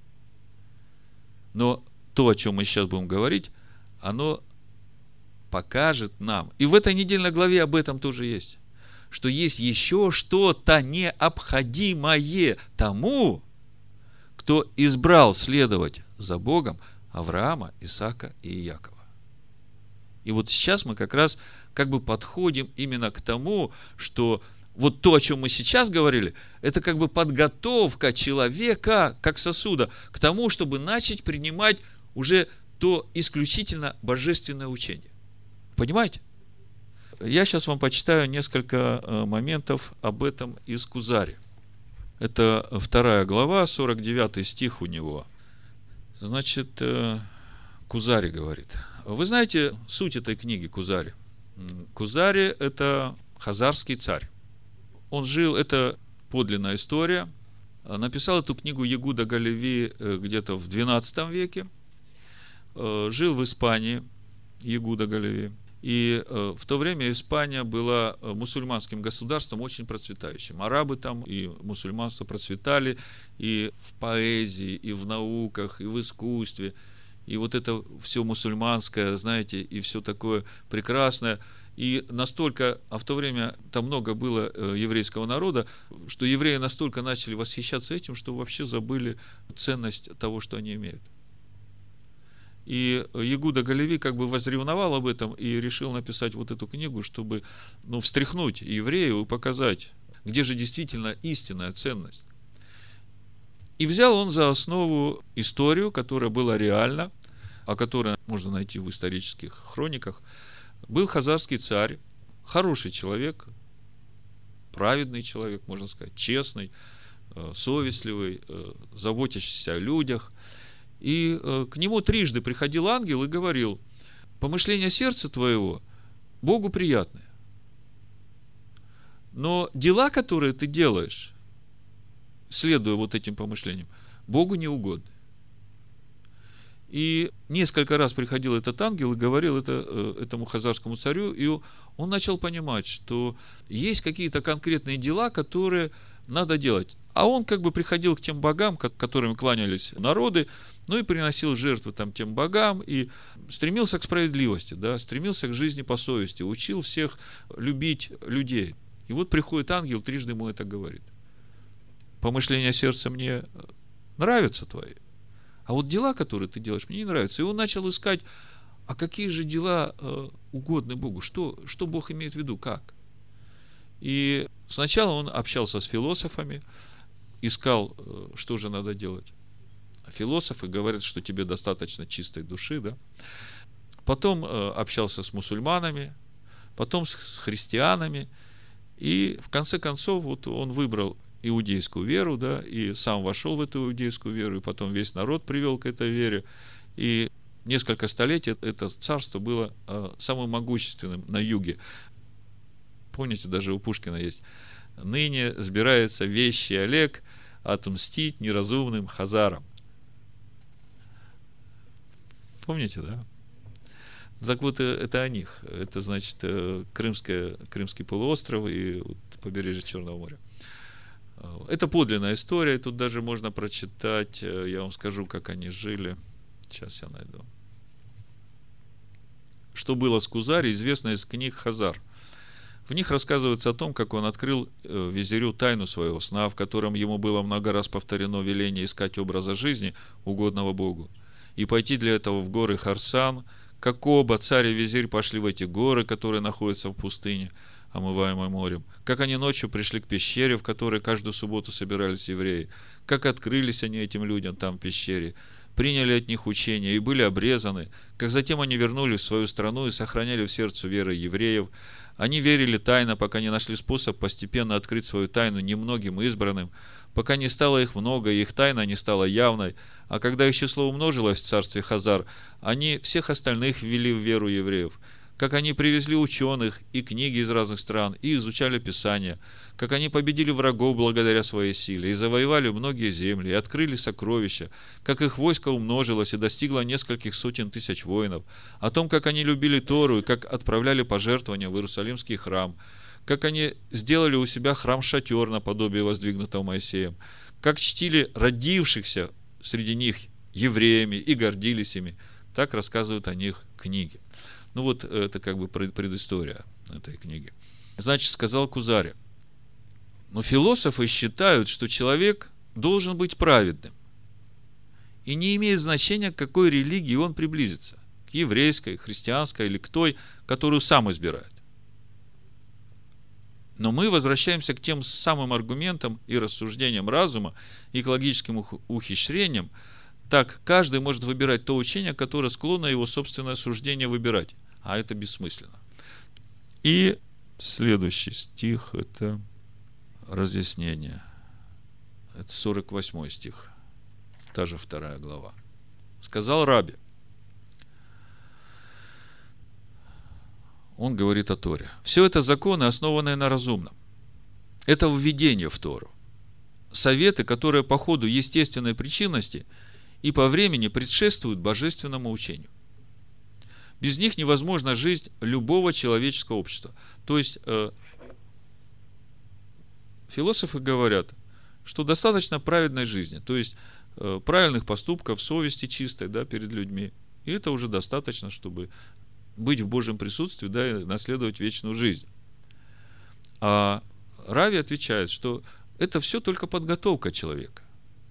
Speaker 1: Но то, о чем мы сейчас будем говорить, оно покажет нам, и в этой недельной главе об этом тоже есть, что есть еще что-то необходимое тому, кто избрал следовать за Богом Авраама, Исаака и Иакова. И вот сейчас мы как раз подходим именно к тому, что вот то, о чем мы сейчас говорили, это подготовка человека как сосуда к тому, чтобы начать принимать уже то исключительно божественное учение. Понимаете? Я сейчас вам почитаю несколько моментов об этом из Кузари. Это 2 глава, 49 стих у него. Значит, Кузари говорит. Вы знаете суть этой книги Кузари? Кузари – это хазарский царь. Он жил, это подлинная история. Написал эту книгу Ягуда Галеви где-то в XII веке. Жил в Испании Ягуда Галеви. И в то время Испания была мусульманским государством, очень процветающим. Арабы там и мусульманство процветали и в поэзии, и в науках, и в искусстве. И вот это все мусульманское, знаете, и все такое прекрасное. И настолько, а в то время там много было еврейского народа, что евреи настолько начали восхищаться этим, что вообще забыли ценность того, что они имеют. И Ягуда Галеви возревновал об этом и решил написать вот эту книгу, чтобы встряхнуть евреев и показать, где же действительно истинная ценность. И взял он за основу историю, которая была реальна, о которой можно найти в исторических хрониках. Был хазарский царь, хороший человек, праведный человек, можно сказать, честный, совестливый, заботящийся о людях. И к нему трижды приходил ангел и говорил: помышления сердца твоего Богу приятны, но дела, которые ты делаешь, следуя вот этим помышлениям, Богу не угодны. И несколько раз приходил этот ангел и говорил это этому хазарскому царю, и он начал понимать, что есть какие-то конкретные дела, которые надо делать. А он приходил к тем богам, которым кланялись народы, и приносил жертвы тем богам, и стремился к справедливости, стремился к жизни по совести, учил всех любить людей. И вот приходит ангел, трижды ему это говорит: помышления сердца мне нравятся твои, а вот дела, которые ты делаешь, мне не нравятся. И он начал искать, а какие же дела угодны Богу, что Бог имеет в виду, как. И сначала он общался с философами, искал, что же надо делать. Философы говорят, что тебе достаточно чистой души, да. Потом общался с мусульманами, потом с христианами, и в конце концов он выбрал иудейскую веру, и сам вошел в эту иудейскую веру, и потом весь народ привел к этой вере, и несколько столетий это царство было самым могущественным на юге. Помните, даже у Пушкина есть: ныне сбирается вещий Олег, отмстить неразумным хазарам. Помните, да? Так вот, это о них. Это, значит, Крымский полуостров и побережье Черного моря. Это подлинная история, тут даже можно прочитать, я вам скажу, как они жили. Сейчас я найду. Что было с Кузари, известно из книг Хазар. В них рассказывается о том, как он открыл визирю тайну своего сна, в котором ему было много раз повторено веление искать образа жизни, угодного Богу, и пойти для этого в горы Харсан, как оба, царь и визирь, пошли в эти горы, которые находятся в пустыне, омываемой морем, как они ночью пришли к пещере, в которой каждую субботу собирались евреи, как открылись они этим людям там в пещере, приняли от них учение и были обрезаны, как затем они вернулись в свою страну и сохраняли в сердце веры евреев. Они верили тайно, пока не нашли способ постепенно открыть свою тайну немногим избранным, пока не стало их много, и их тайна не стала явной, а когда их число умножилось в царстве Хазар, они всех остальных ввели в веру евреев. Как они привезли ученых и книги из разных стран и изучали Писания, как они победили врагов благодаря своей силе и завоевали многие земли и открыли сокровища, как их войско умножилось и достигло нескольких сотен тысяч воинов, о том, как они любили Тору и как отправляли пожертвования в Иерусалимский храм, как они сделали у себя храм-шатер наподобие воздвигнутого Моисеем, как чтили родившихся среди них евреями и гордились ими. Так рассказывают о них книги. Ну вот, это как бы предыстория этой книги. Значит, сказал Кузари: но философы считают, что человек должен быть праведным. И не имеет значения, к какой религии он приблизится. К еврейской, христианской или к той, которую сам избирает. Но мы возвращаемся к тем самым аргументам и рассуждениям разума и к логическим ухищрениям. Так, каждый может выбирать то учение, которое склонно его собственное суждение выбирать. А это бессмысленно. И следующий стих – это разъяснение. Это 48 стих. Та же 2 глава. Сказал Раби. Он говорит о Торе. Все это законы, основанные на разумном. Это введение в Тору. Советы, которые по ходу естественной причинности и по времени предшествуют божественному учению. Без них невозможна жизнь любого человеческого общества. То есть, философы говорят, что достаточно праведной жизни, то есть, правильных поступков, совести чистой, да, перед людьми. И это уже достаточно, чтобы быть в Божьем присутствии, да, и наследовать вечную жизнь. А Рави отвечает, что это все только подготовка человека.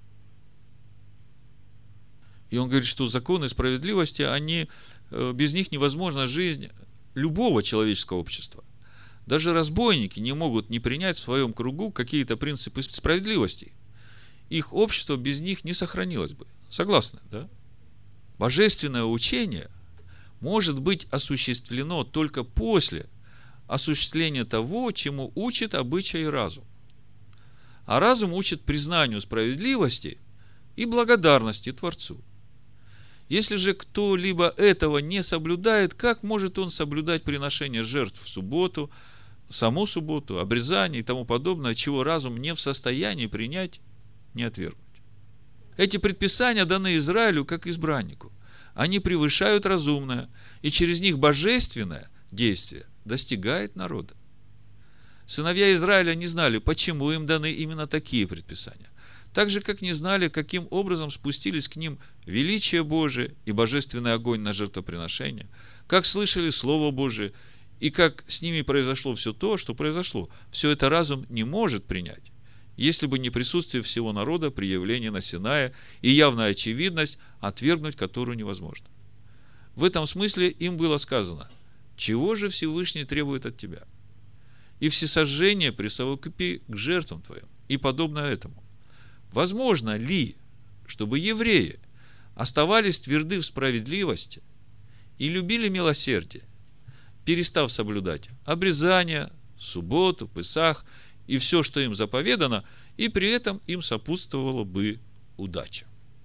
Speaker 1: И он говорит, что законы справедливости, без них невозможна жизнь любого человеческого общества. Даже разбойники не могут не принять в своем кругу какие-то принципы справедливости. Их общество без них не сохранилось бы. Согласны, да? Божественное учение может быть осуществлено только после осуществления того, чему учит обычай и разум. А разум учит признанию справедливости и благодарности Творцу. Если же кто-либо этого не соблюдает, как может он соблюдать приношение жертв в субботу, саму субботу, обрезание и тому подобное, чего разум не в состоянии принять, не отвергнуть? Эти предписания даны Израилю как избраннику. Они превышают разумное, и через них божественное действие достигает народа. Сыновья Израиля не знали, почему им даны именно такие предписания. Так же, как не знали, каким образом спустились к ним величие Божие и божественный огонь на жертвоприношение, как слышали Слово Божие, и как с ними произошло все то, что произошло. Все это разум не может принять, если бы не присутствие всего народа при явлении на Синае и явная очевидность, отвергнуть которую невозможно. В этом смысле им было сказано: чего же Всевышний требует от тебя? И всесожжение присовокупи к жертвам твоим, и подобное этому. Возможно ли, чтобы евреи оставались тверды в справедливости и любили милосердие, перестав соблюдать обрезание, субботу, Песах и все, что им заповедано, и при этом им сопутствовала бы удача?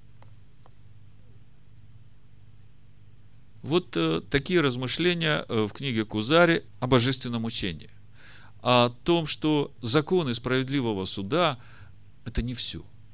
Speaker 1: Вот такие размышления в книге Кузари о божественном учении. О том, что законы справедливого суда – это не все.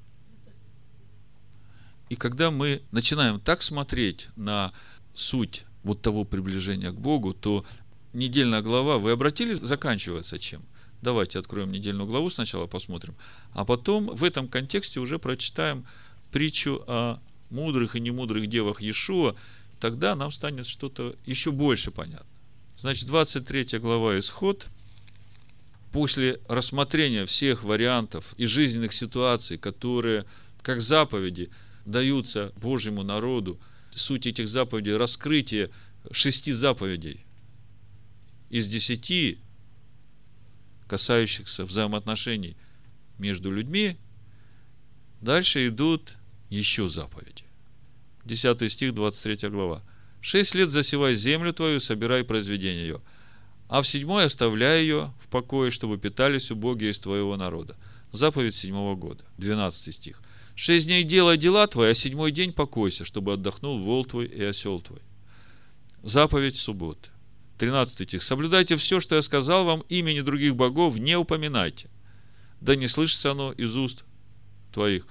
Speaker 1: И когда мы начинаем так смотреть на суть вот того приближения к Богу, то недельная глава, вы обратили, заканчивается чем? Давайте откроем недельную главу сначала, посмотрим, а потом в этом контексте уже прочитаем притчу о мудрых и немудрых девах Иешуа, тогда нам станет что-то еще больше понятно. Значит, 23 глава Исход. После рассмотрения всех вариантов и жизненных ситуаций, которые, как заповеди, даются Божьему народу, суть этих заповедей – раскрытие 6 заповедей из 10, касающихся взаимоотношений между людьми, дальше идут еще заповеди. 10 стих, 23 глава. 6 лет засевай землю твою, собирай произведение ее, а в 7-й оставляй ее в покое, чтобы питались убогие из твоего народа. Заповедь 7 года. 12 стих. 6 дней делай дела твои, а 7-й день покойся, чтобы отдохнул вол твой и осел твой. Заповедь субботы. 13 стих. Соблюдайте все, что я сказал вам, имени других богов не упоминайте. Да не слышится оно из уст твоих.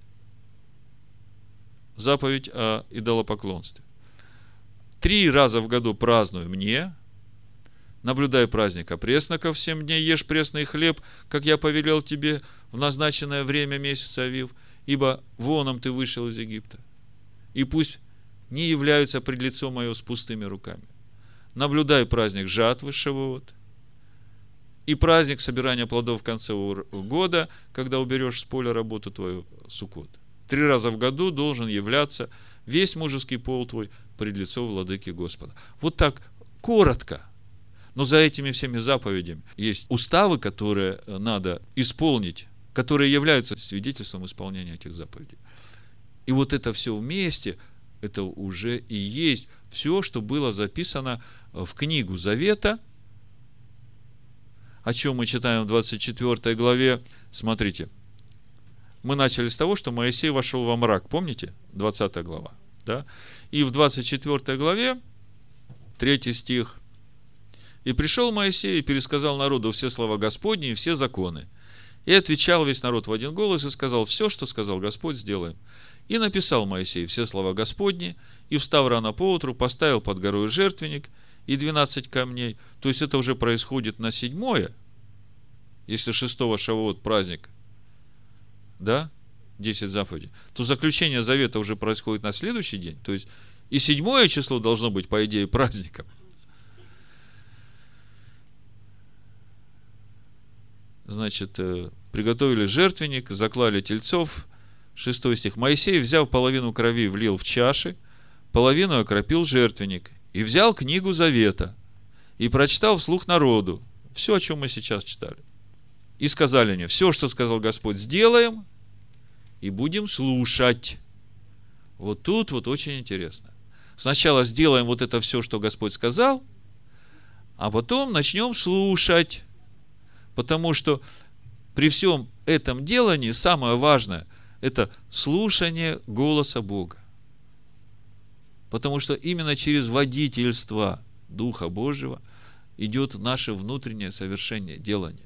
Speaker 1: Заповедь о идолопоклонстве. 3 раза в году празднуй мне, наблюдай праздник опресноков, 7 дней ешь пресный хлеб, как я повелел тебе в назначенное время месяца Авив, ибо воном ты вышел из Египта. И пусть не являются пред лицом мое с пустыми руками. Наблюдай праздник жатвы, Шавуот, и праздник собирания плодов в конце года, когда уберешь с поля работу твою, Суккот. 3 раза в году должен являться весь мужеский пол твой пред лицом владыки Господа. Вот так, коротко. Но за этими всеми заповедями есть уставы, которые надо исполнить, которые являются свидетельством исполнения этих заповедей. И вот это все вместе, это уже и есть все, что было записано в книгу Завета, о чем мы читаем в 24 главе. Смотрите, мы начали с того, что Моисей вошел во мрак, помните? 20 глава. Да? И в 24 главе, 3 стих. «И пришел Моисей и пересказал народу все слова Господни и все законы. И отвечал весь народ в один голос и сказал: все, что сказал Господь, сделаем. И написал Моисей все слова Господни, и, встав рано поутру, поставил под горой жертвенник и 12 камней». То есть это уже происходит на 7-е, если 6-го Шавуот праздник, да, 10 заповедей, то заключение завета уже происходит на следующий день. То есть и 7-е число должно быть, по идее, праздником. Значит, приготовили жертвенник, заклали тельцов. 6 стих. Моисей, взяв половину крови, влил в чаши, половину окропил жертвенник, и взял книгу Завета, и прочитал вслух народу все, о чем мы сейчас читали. И сказали мне: все, что сказал Господь, сделаем, и будем слушать. Вот тут вот очень интересно. Сначала сделаем вот это все, что Господь сказал, а потом начнем слушать. Потому что при всем этом делании самое важное – это слушание голоса Бога. Потому что именно через водительство Духа Божьего идет наше внутреннее совершение, делание.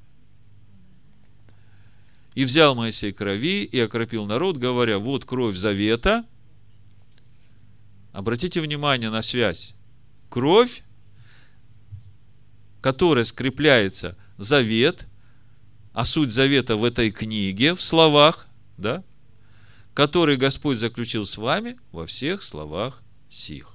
Speaker 1: И взял Моисей крови и окропил народ, говоря: вот кровь завета. Обратите внимание на связь. Кровь, которой скрепляется завет, а суть завета в этой книге, в словах, да, который Господь заключил с вами во всех словах сих.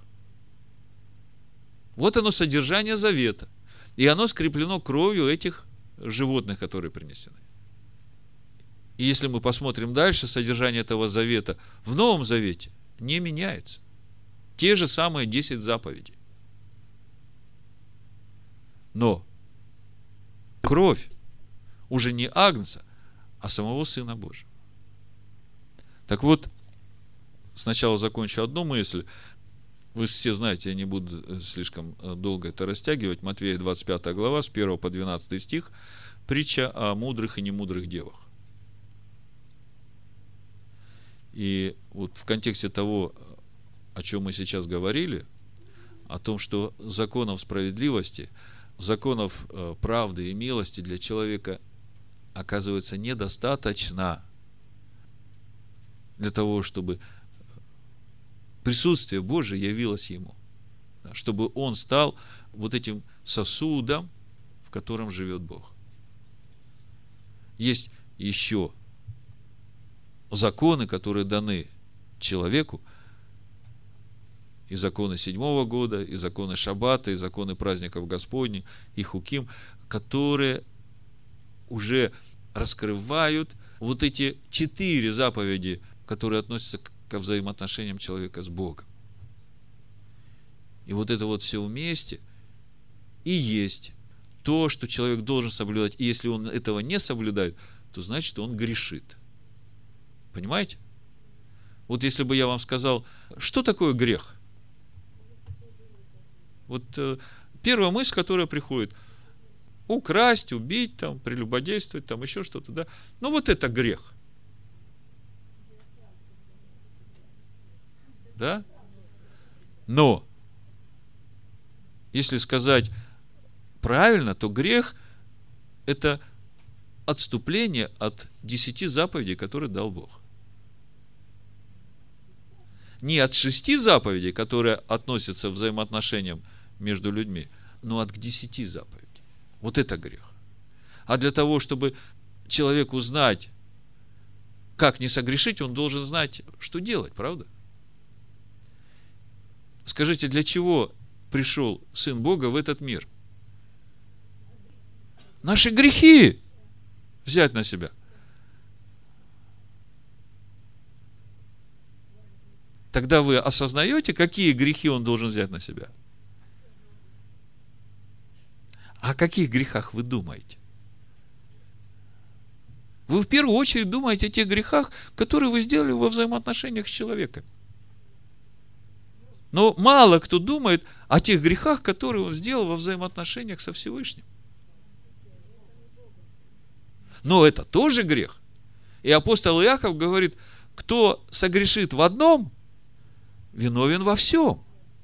Speaker 1: Вот оно содержание завета. И оно скреплено кровью этих животных, которые принесены. И если мы посмотрим дальше, содержание этого завета в Новом Завете не меняется. Те же самые 10 заповедей. Но кровь уже не Агнца, а самого Сына Божьего. Так вот, сначала закончу одну мысль. Вы все знаете, я не буду слишком долго это растягивать. Матвея 25 глава, с 1 по 12 стих, притча о мудрых и немудрых девах. И вот в контексте того, о чем мы сейчас говорили, о том, что законов справедливости, законов правды и милости для человека оказывается недостаточно для того, чтобы Присутствие Божие явилось ему, чтобы он стал вот этим сосудом, в котором живет Бог. Есть еще законы, которые даны человеку, и законы 7-го года, и законы Шаббата, и законы праздников Господних, и Хуким, которые уже раскрывают вот эти 4 заповеди, которые относятся ко взаимоотношениям человека с Богом. И вот это вот все вместе и есть то, что человек должен соблюдать. И если он этого не соблюдает, то значит, он грешит. Понимаете? Вот если бы я вам сказал, что такое грех? Вот первая мысль, которая приходит: украсть, убить, там, прелюбодействовать, там, еще что-то, да? Ну, вот это грех. Да? Но, если сказать правильно, то грех – это отступление от 10 заповедей, которые дал Бог. Не от 6 заповедей, которые относятся к взаимоотношениям между людьми, но от 10 заповедей. Вот это грех. А для того, чтобы человек узнать, как не согрешить, он должен знать, что делать, правда? Скажите, для чего пришел Сын Бога в этот мир? Наши грехи взять на себя. Тогда вы осознаете, какие грехи он должен взять на себя? О каких грехах вы думаете? Вы в первую очередь думаете о тех грехах, которые вы сделали во взаимоотношениях с человеком. Но мало кто думает о тех грехах, которые он сделал во взаимоотношениях со Всевышним. Но это тоже грех. И апостол Иаков говорит: кто согрешит в одном, виновен во всем.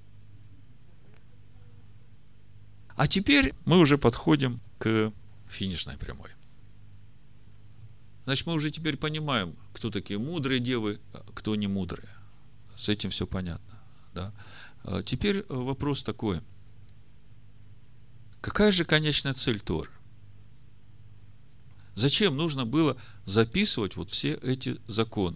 Speaker 1: А теперь мы уже подходим к финишной прямой. Значит, мы уже теперь понимаем, кто такие мудрые девы, а кто не мудрые. С этим все понятно. Да? Теперь вопрос такой. Какая же конечная цель Торы? Зачем нужно было записывать вот все эти законы?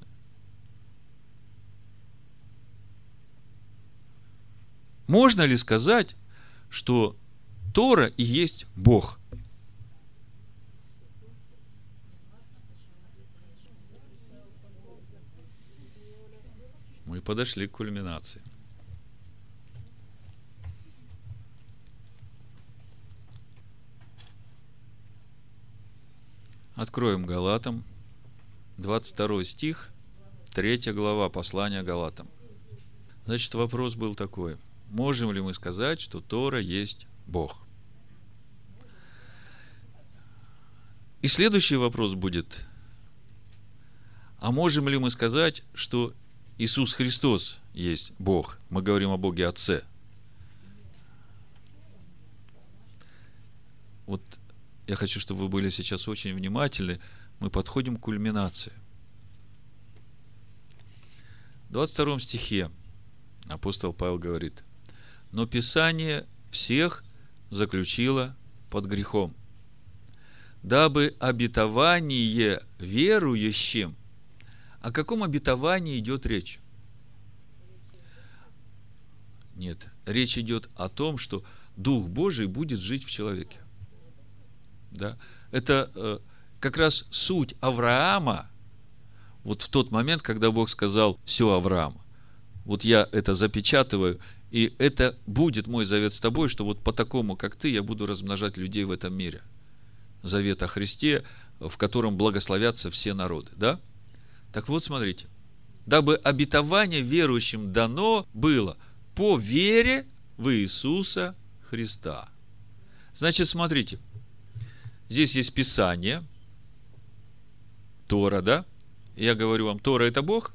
Speaker 1: Можно ли сказать, что Тора и есть Бог? Мы подошли к кульминации. Откроем Галатам, 22 стих, 3 глава послания Галатам. Значит, вопрос был такой: можем ли мы сказать, что Тора есть Бог? И следующий вопрос будет: а можем ли мы сказать, что Иисус Христос есть Бог? Мы говорим о Боге Отце. Вот я хочу, чтобы вы были сейчас очень внимательны. Мы подходим к кульминации. В 22 стихе апостол Павел говорит: но Писание всех заключило под грехом, дабы обетование верующим. О каком обетовании идет речь? Нет, речь идет о том, что Дух Божий будет жить в человеке. Да? Это как раз суть Авраама. Вот в тот момент, когда Бог сказал: все, Авраам, вот я это запечатываю, и это будет мой завет с тобой, что вот по такому, как ты, я буду размножать людей в этом мире. Завет о Христе, в котором благословятся все народы. Да? Так вот, смотрите. Дабы обетование верующим дано было по вере в Иисуса Христа. Значит, смотрите. Здесь есть Писание, Тора, да? Я говорю вам, Тора – это Бог?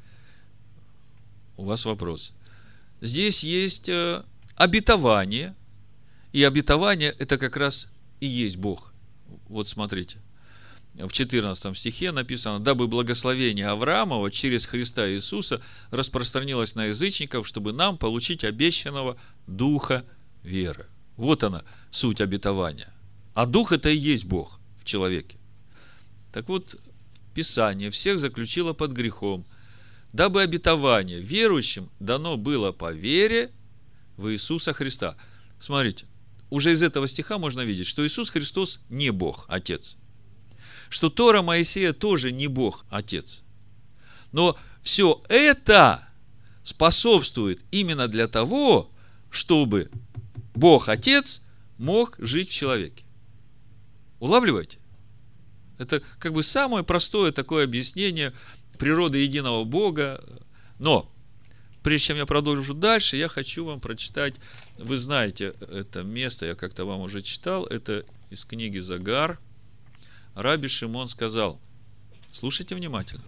Speaker 1: У вас вопрос. Здесь есть обетование, и обетование – это как раз и есть Бог. Вот смотрите. в 14 стихе написано: «Дабы благословение Авраамова через Христа Иисуса распространилось на язычников, чтобы нам получить обещанного духа веры». Вот она, суть обетования. А дух – это и есть Бог в человеке. Так вот, Писание всех заключило под грехом, дабы обетование верующим дано было по вере в Иисуса Христа. Смотрите, уже из этого стиха можно видеть, что Иисус Христос не Бог, Отец. Что Тора Моисея тоже не Бог, Отец. Но все это способствует именно для того, чтобы Бог, Отец, мог жить в человеке. Улавливаете? Это как бы самое простое такое объяснение природы единого Бога. Но, прежде чем я продолжу дальше, я хочу вам прочитать, вы знаете это место, я как-то вам уже читал, это из книги Загар. Раби Шимон сказал, слушайте внимательно.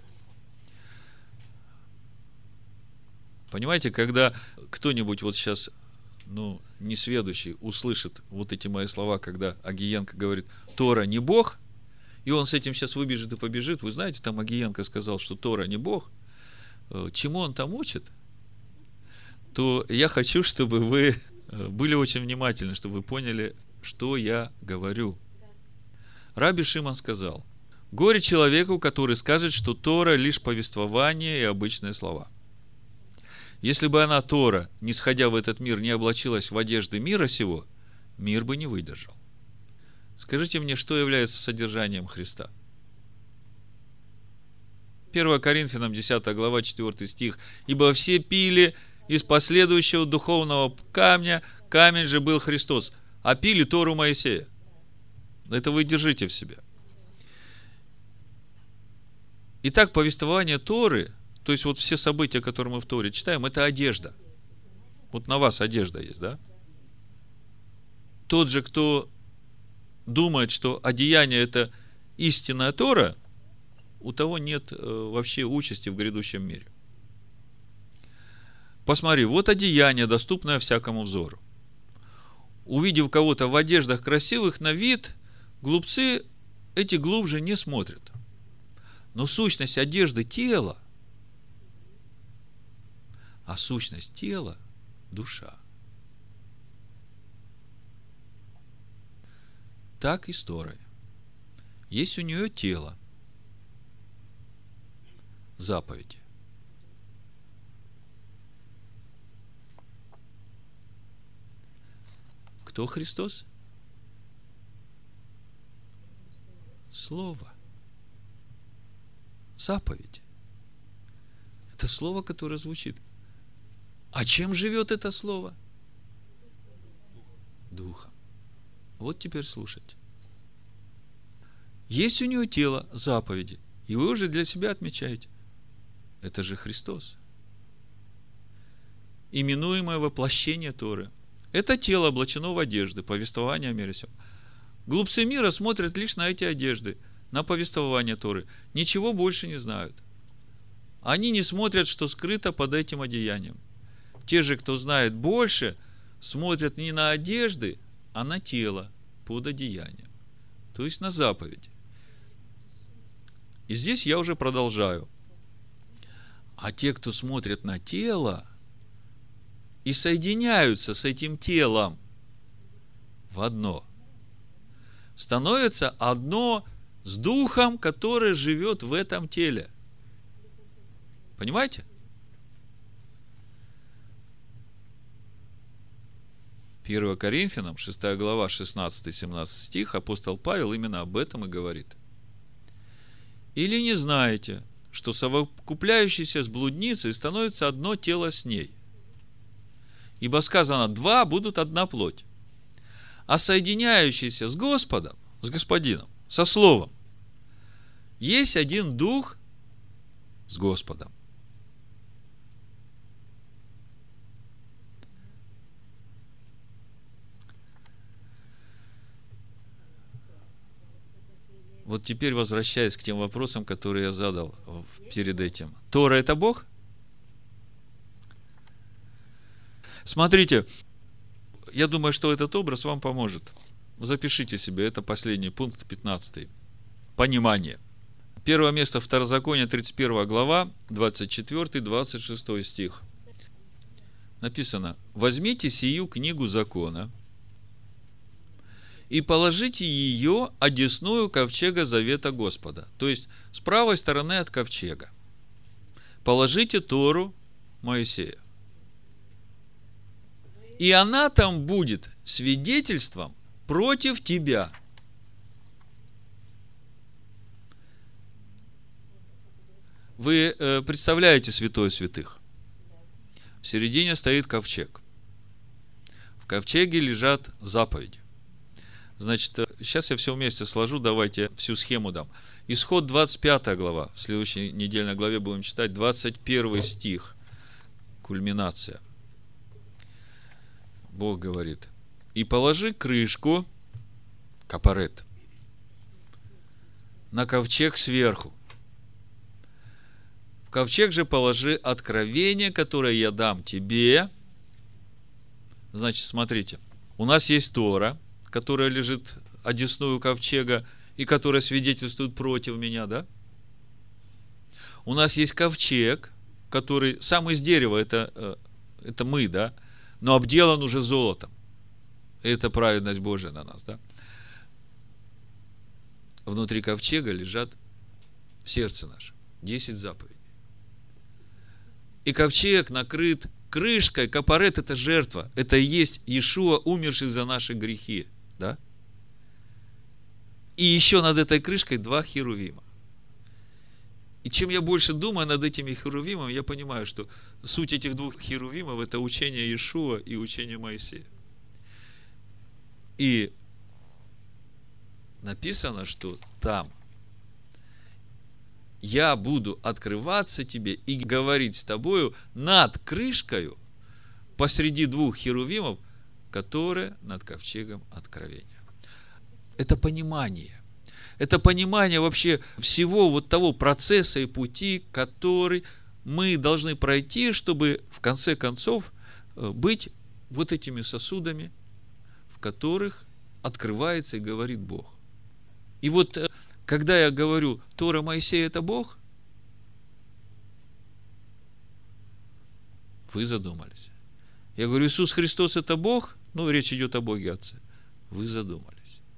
Speaker 1: Понимаете, когда кто-нибудь вот сейчас, несведущий, услышит вот эти мои слова, когда Агиенко говорит, Тора не Бог, и он с этим сейчас выбежит и побежит, вы знаете, там Агиенко сказал, что Тора не Бог, чему он там учит, то я хочу, чтобы вы были очень внимательны, чтобы вы поняли, что я говорю. Раби Шимон сказал, горе человеку, который скажет, что Тора лишь повествование и обычные слова. Если бы она, Тора, не сходя в этот мир, не облачилась в одежды мира сего, мир бы не выдержал. Скажите мне, что является содержанием Христа? 1 Коринфянам 10 глава 4 стих. «Ибо все пили из последующего духовного камня, камень же был Христос, а пили Тору Моисея». Это вы держите в себе. Итак, повествование Торы, то есть вот все события, которые мы в Торе читаем, это одежда. Вот на вас одежда есть, да? Тот же, кто думает, что одеяние это истинная Тора, у того нет вообще участи в грядущем мире. Посмотри, вот одеяние, доступное всякому взору. Увидев кого-то в одеждах красивых на вид, глупцы эти глубже не смотрят. Но сущность одежды – тело, а сущность тела – душа. Так и с Торой. Есть у нее тело, заповеди. Кто Христос? Слово. Заповедь. Это слово, которое звучит. А чем живет это слово? Духом. Вот теперь слушайте. Есть у него тело, заповеди, и вы уже для себя отмечаете. Это же Христос. Именуемое воплощение Торы. Это тело облачено в одежды, повествование о мире сем. Глупцы мира смотрят лишь на эти одежды, на повествование Торы. Ничего больше не знают. Они не смотрят, что скрыто под этим одеянием. Те же, кто знает больше, смотрят не на одежды, а на тело под одеянием. То есть на заповеди. И здесь я уже продолжаю. А те, кто смотрят на тело и соединяются с этим телом в одно, становится одно с духом, который живет в этом теле. Понимаете? 1 Коринфянам, 6 глава, 16-17 стих, апостол Павел именно об этом и говорит. «Или не знаете, что совокупляющийся с блудницей становится одно тело с ней? Ибо сказано, два будут одна плоть. А соединяющийся с Господом, с Господином, со Словом, есть один дух с Господом». Вот теперь возвращаясь к тем вопросам, которые я задал перед этим. Тора – это Бог? Смотрите, я думаю, что этот образ вам поможет. Запишите себе, это последний пункт, 15. понимание. Первое место Второзакония, 31 глава, 24-26 стих. Написано: «Возьмите сию книгу закона и положите ее одесную ковчега завета Господа». То есть, с правой стороны от ковчега. Положите Тору Моисея. И она там будет свидетельством против тебя. Вы представляете святое святых? В середине стоит ковчег. В ковчеге лежат заповеди. Значит, сейчас я все вместе сложу, давайте всю схему дам. Исход 25 глава. В следующей недельной главе будем читать 21 стих. Кульминация. Бог говорит: «И положи крышку, капарет, на ковчег сверху. В ковчег же положи откровение, которое я дам тебе». Значит, смотрите, у нас есть Тора, которая лежит одесную ковчега и которая свидетельствует против меня, да? У нас есть ковчег, который сам из дерева, это мы, да? Но обделан уже золотом. Это праведность Божия на нас, да? Внутри ковчега лежат в сердце нашем 10 заповедей. И ковчег накрыт крышкой, капарет – это жертва. Это и есть Иешуа, умерший за наши грехи, да? И еще над этой крышкой 2 херувима. И чем я больше думаю над этими херувимами, я понимаю, что суть этих 2 херувимов – это учение Иешуа и учение Моисея. И написано, что там я буду открываться тебе и говорить с тобою над крышкою посреди 2 херувимов, которые над ковчегом откровения. Это понимание. Это понимание вообще всего вот того процесса и пути, который мы должны пройти, чтобы в конце концов быть вот этими сосудами, в которых открывается и говорит Бог. И вот когда я говорю, Тора Моисея – это Бог, вы задумались. Я говорю, Иисус Христос – это Бог, ну, речь идет о Боге Отце. Вы задумались.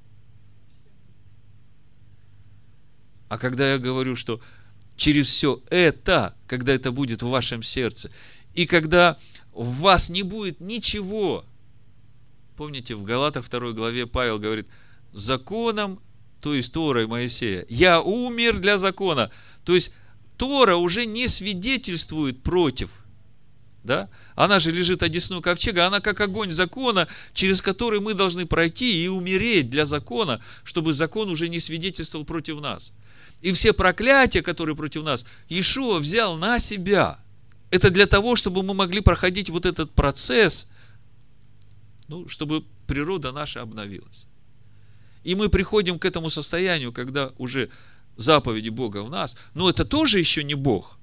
Speaker 1: А когда я говорю, что через все это, когда это будет в вашем сердце, и когда в вас не будет ничего, помните, в Галатах 2 главе Павел говорит, законом, то есть Торой Моисея, я умер для закона. То есть Тора уже не свидетельствует против. Да? Она же лежит одесную ковчега, она как огонь закона, через который мы должны пройти и умереть для закона, чтобы закон уже не свидетельствовал против нас. И все проклятия, которые против нас, Иешуа взял на себя. Это для того, чтобы мы могли проходить вот этот процесс, ну, чтобы природа наша обновилась. И мы приходим к этому состоянию, когда уже заповеди Бога в нас, но это тоже еще не Бог.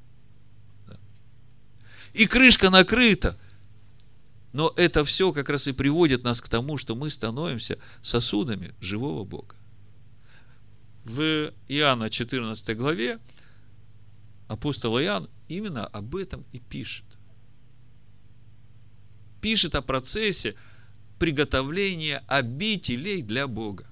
Speaker 1: И крышка накрыта. Но это все как раз и приводит нас к тому, что мы становимся сосудами живого Бога. В Иоанна 14 главе апостол Иоанн именно об этом и пишет. Пишет о процессе приготовления обителей для Бога.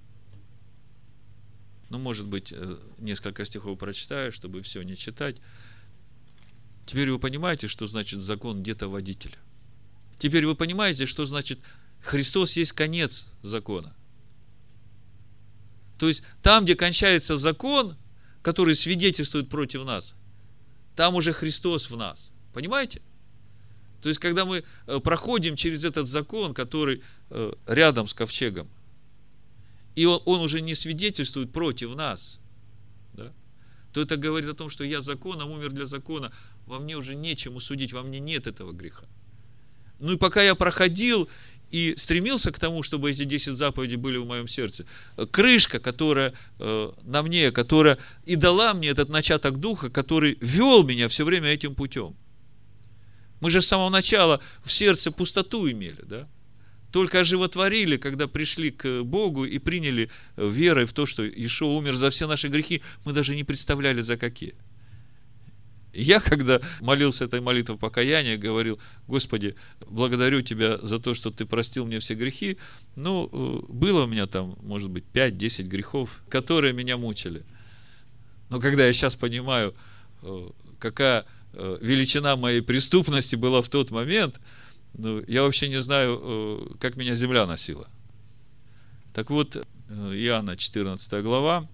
Speaker 1: Ну, может быть, несколько стихов прочитаю, чтобы все не читать. Теперь вы понимаете, что значит закон детоводителя. Теперь вы понимаете, что значит Христос есть конец закона. То есть, там, где кончается закон, который свидетельствует против нас, там уже Христос в нас. Понимаете? То есть, когда мы проходим через этот закон, который рядом с ковчегом, и он уже не свидетельствует против нас, да, то это говорит о том, что я законом умер для закона, во мне уже нечему судить, во мне нет этого греха. Ну и пока я проходил и стремился к тому, чтобы эти 10 заповедей были в моем сердце, крышка, которая на мне, которая и дала мне этот начаток духа, который вел меня все время этим путем. Мы же с самого начала в сердце пустоту имели, да? только оживотворили, когда пришли к Богу и приняли верой в то, что Иешуа умер за все наши грехи, мы даже не представляли, за какие. Я, когда молился этой молитвой покаяния, говорил: Господи, благодарю Тебя за то, что Ты простил мне все грехи. Было у меня там, может быть, 5-10 грехов, которые меня мучили. Но когда я сейчас понимаю, какая величина моей преступности была в тот момент, я вообще не знаю, как меня земля носила. Так вот, Иоанна 14 глава,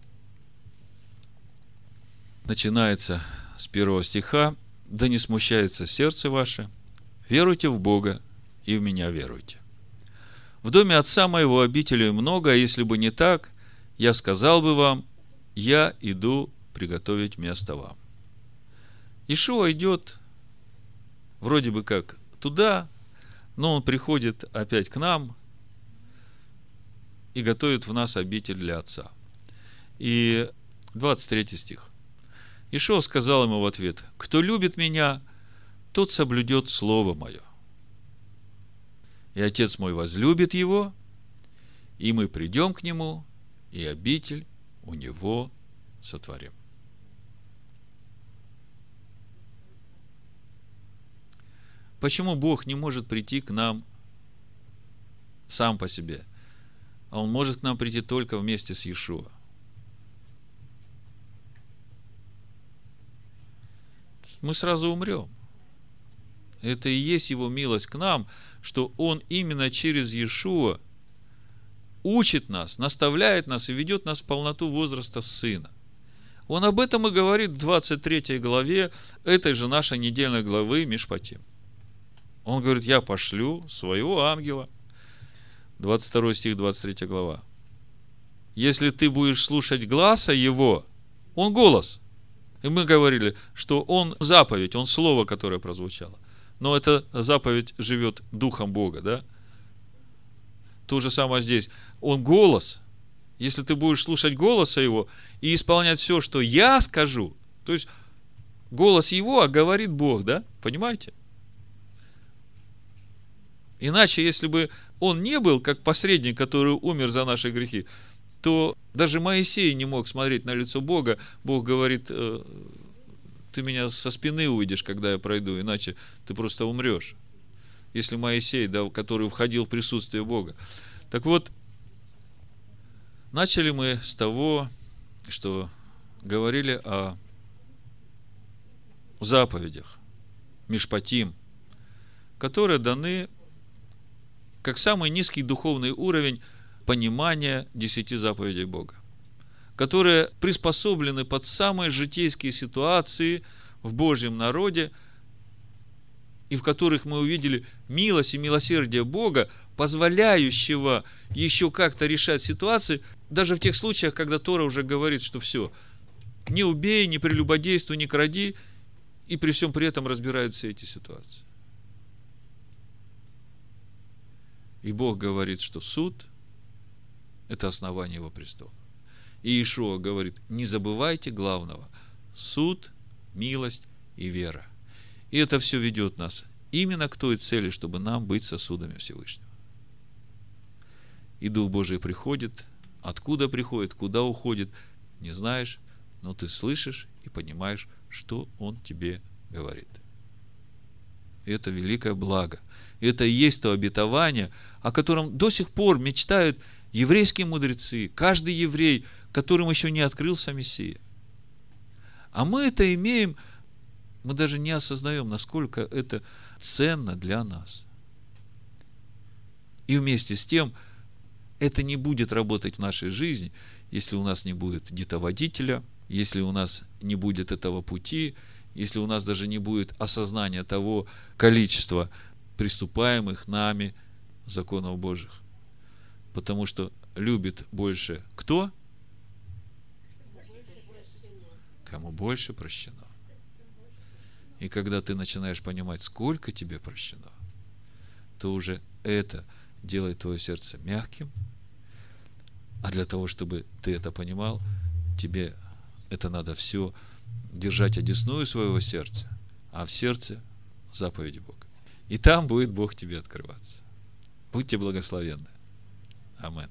Speaker 1: начинается с 1 стиха. «Да не смущается сердце ваше, веруйте в Бога и в меня веруйте. В доме отца моего обителей много, а если бы не так, я сказал бы вам, я иду приготовить место вам». Иешуа идет вроде бы как туда, но он приходит опять к нам и готовит в нас обитель для Отца. И 23 стих. Иешуа сказал ему в ответ: «Кто любит меня, тот соблюдет слово мое. И Отец мой возлюбит его, и мы придем к нему, и обитель у него сотворим». Почему Бог не может прийти к нам сам по себе, а Он может к нам прийти только вместе с Иешуа? Мы сразу умрем. Это и есть Его милость к нам, что Он именно через Иешуа учит нас, наставляет нас и ведет нас в полноту возраста Сына. Он об этом и говорит в 23 главе этой же нашей недельной главы Мишпатим. Он говорит: я пошлю своего ангела. 22 стих, 23 глава. Если ты будешь слушать гласа его, он голос. И мы говорили, что он заповедь, он слово, которое прозвучало. Но эта заповедь живет духом Бога, да? То же самое здесь. Он голос. Если ты будешь слушать голоса его и исполнять все, что я скажу, то есть голос его, а говорит Бог, да? Понимаете? Иначе, если бы он не был как посредник, который умер за наши грехи, то даже Моисей не мог смотреть на лицо Бога. Бог говорит: ты меня со спины увидишь, когда я пройду, иначе ты просто умрешь. Если Моисей, да, который входил в присутствие Бога. Так вот, начали мы с того, что говорили о заповедях, Мишпатим, которые даны как самый низкий духовный уровень понимания 10 заповедей Бога, которые приспособлены под самые житейские ситуации в Божьем народе, и в которых мы увидели милость и милосердие Бога, позволяющего еще как-то решать ситуации, даже в тех случаях, когда Тора уже говорит, что все, не убей, не прелюбодействуй, не кради, и при всем при этом разбирают все эти ситуации. И Бог говорит, что суд – это основание Его престола. И Иешуа говорит: не забывайте главного – суд, милость и вера. И это все ведет нас именно к той цели, чтобы нам быть сосудами Всевышнего. И Дух Божий приходит. Откуда приходит, куда уходит, не знаешь, но ты слышишь и понимаешь, что Он тебе говорит. И это великое благо. И это и есть то обетование, о котором до сих пор мечтают еврейские мудрецы, каждый еврей, которым еще не открылся Мессия. А мы это имеем, мы даже не осознаем, насколько это ценно для нас. И вместе с тем, это не будет работать в нашей жизни, если у нас не будет детоводителя, если у нас не будет этого пути, если у нас даже не будет осознания того количества приступаемых нами законов Божьих. Потому что любит больше кто? Кому больше прощено. И когда ты начинаешь понимать, сколько тебе прощено, то уже это делает твое сердце мягким. А для того, чтобы ты это понимал, тебе это надо все держать одесную своего сердца, а в сердце заповеди Бога. И там будет Бог тебе открываться. Будьте благословенны. Амин.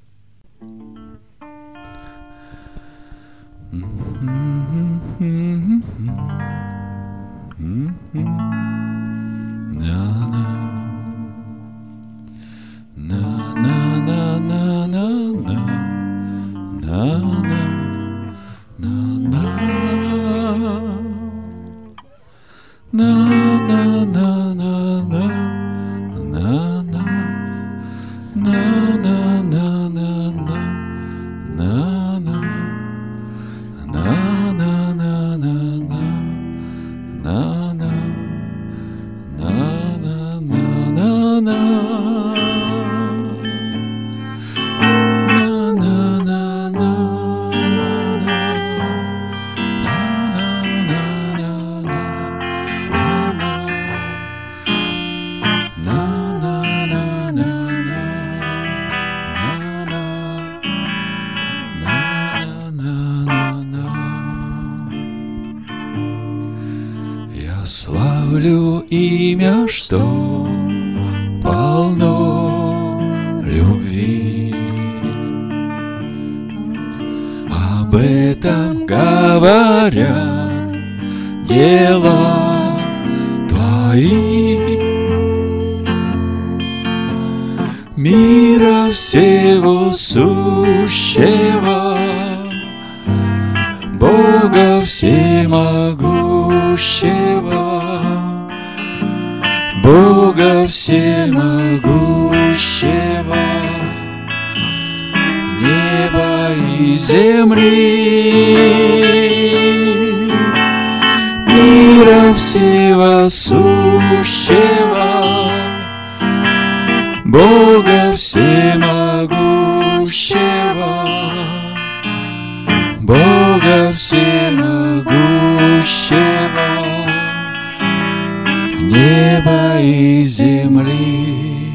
Speaker 3: Славлю имя, что полно любви. Об этом говорят дела Твои. Мира всего сущего, Бога всемогущего, Бога всемогущего, неба и земли, мира всего сущего, Бога всемогущего, Бога всемогущего, неба и земли.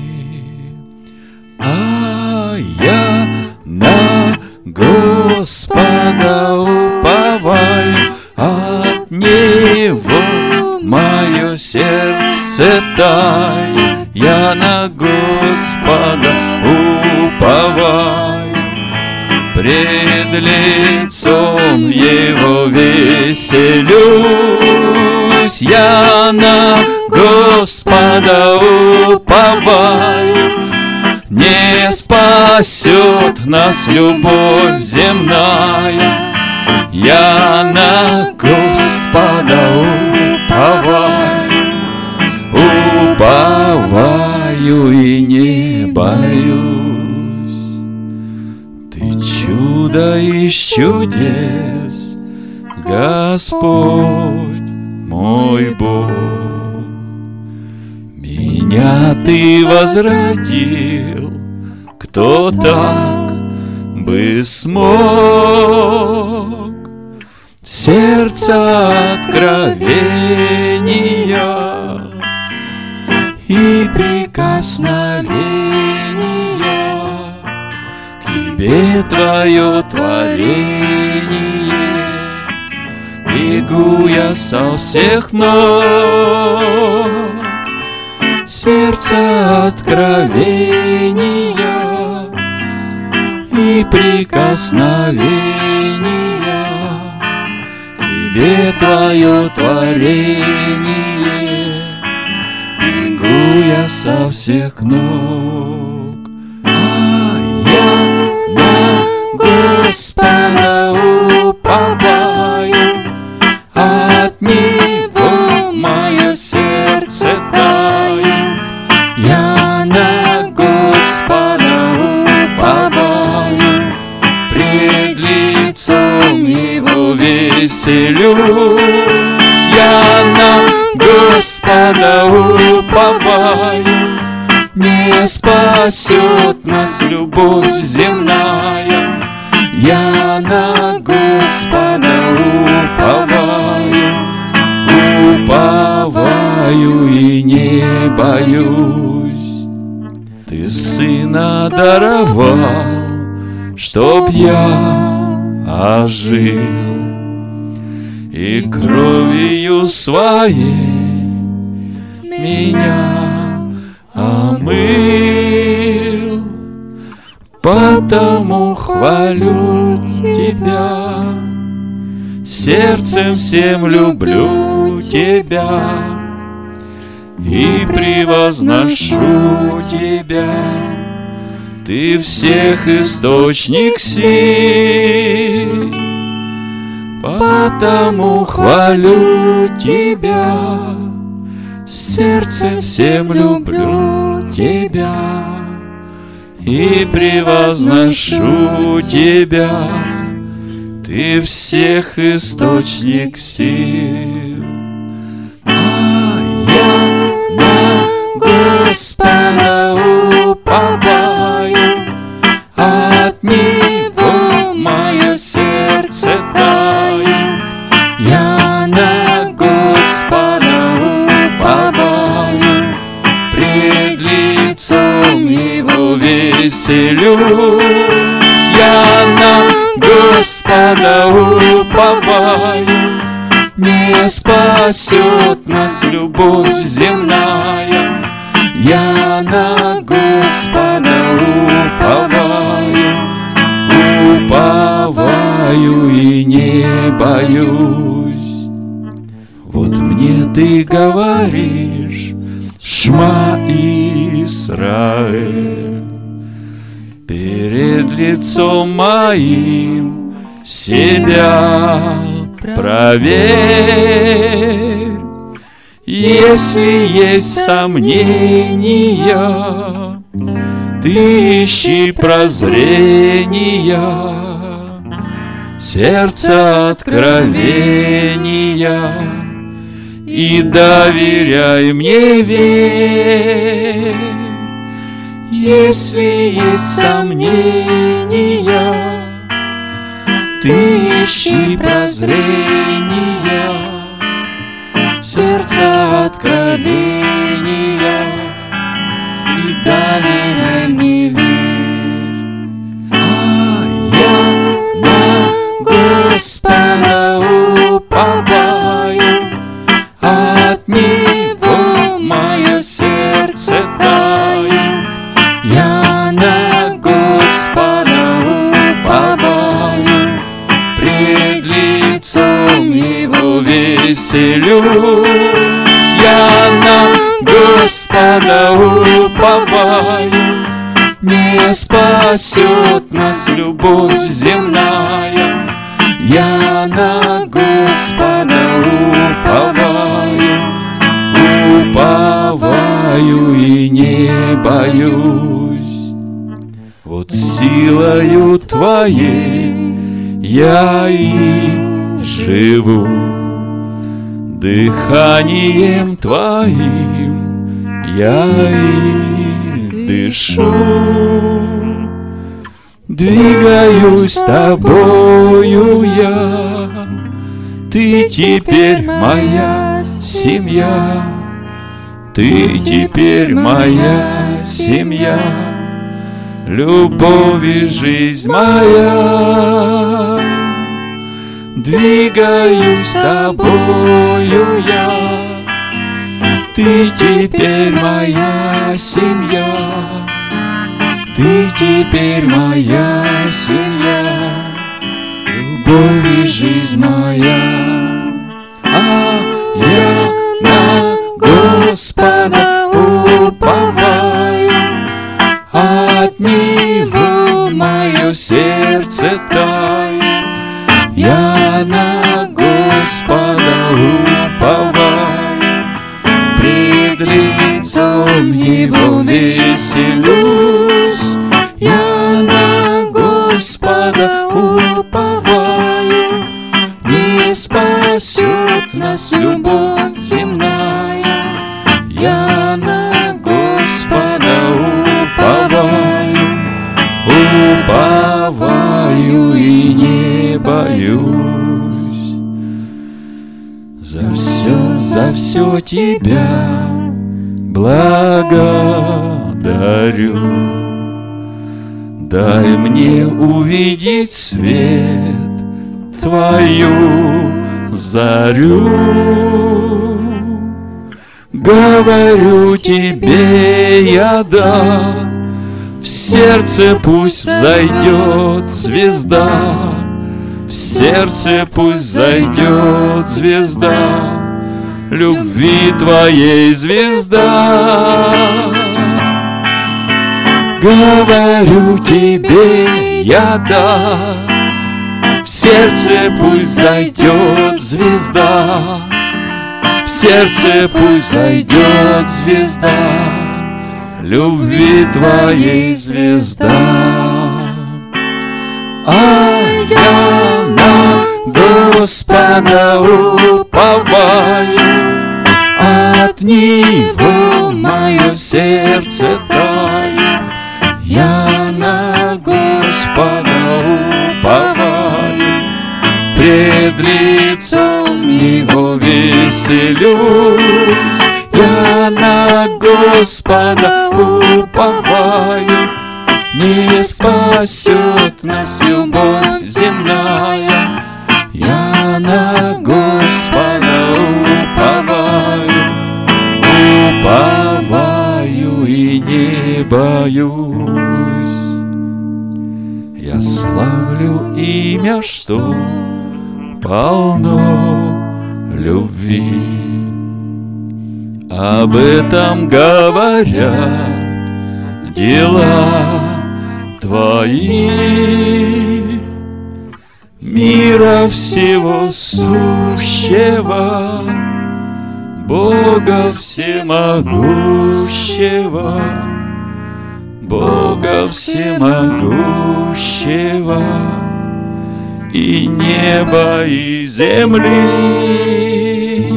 Speaker 3: А я на Господа уповаю, от Него мое сердце тает. Я на Господа уповаю, пред лицом Его веселюсь. Я на Господа уповаю, не спасет нас любовь земная. Я на Господа уповаю и не боюсь. Ты чудо из чудес, Господь мой Бог. Меня Ты возродил, кто так бы смог? Сердце откровения и прикосновения к Тебе, Твое творение. Бегу я со всех ног, сердце откровения и прикосновения к Тебе, Твое творение. Бегу я со всех ног, а я на Господа уповаю, от Него мое сердце тает. Я на Господа уповаю, пред лицом Его веселюсь. Я на Господа уповаю, не спасет нас любовь земная. Я на Господа уповаю и не боюсь. Ты Сына даровал, чтоб я ожил, и кровью Своей меня омыл. потому хвалю Тебя. Сердцем всем люблю Тебя и превозношу Тебя. Ты всех источник сил, потому хвалю Тебя. Сердцем всем люблю Тебя и превозношу Тебя. Ты всех источник сил. А я на Господа уповаю, от Него мое сердце тает. Я на Господа уповаю, пред лицом Его веселюсь. Я на Господа уповаю, не спасет нас любовь земная. Я на Господа уповаю и не боюсь. Вот мне Ты говоришь: Шма Исраэль, перед лицом моим себя проверь. Если есть сомнения, Ты ищи прозрения, сердце откровения, и доверяй мне, верь. Если есть сомнения, Ты ищи прозрения, сердце откровения, и доверяй мне, верь. А я на Господа уповаю, от Него мое сердце тает. Я на Господа уповаю, пред лицом Его веселюсь. Я на Господа уповаю, не спасет нас любовь земная. Я на Господа уповаю и не боюсь. Вот силою Твоей я и живу, дыханием Твоим я и дышу. Двигаюсь с Тобою я, Ты теперь моя семья, Ты теперь моя семья, любовь и жизнь моя. Двигаюсь с Тобою я, Ты теперь моя семья, Ты теперь моя семья, любовь и жизнь моя. А я на Господа уповаю, от Него мое сердце тает. Я на Господа уповаю, пред лицом Его веселюсь. Я на Господа уповаю, не спасет нас любовь земная. Я на Господа уповаю и не боюсь. За все Тебя благодарю. Дай мне увидеть свет, Твою зарю. Говорю Тебе я да, В сердце пусть взойдет звезда, в сердце пусть взойдет звезда, любви Твоей звезда. Говорю Тебе я да, в сердце пусть зайдет звезда, в сердце пусть зайдет звезда, любви Твоей звезда. А я на Господа уповаю, от Него мое сердце тает. Я на Господа уповаю, пред лицом Его веселюсь. Я на Господа уповаю, не спасет нас любовь земная. Я на Господа уповаю и не боюсь. Я славлю имя, что полно любви. Об этом говорят дела Твои, мира всего сущего, Бога всемогущего, Бога всемогущего, и неба, и земли,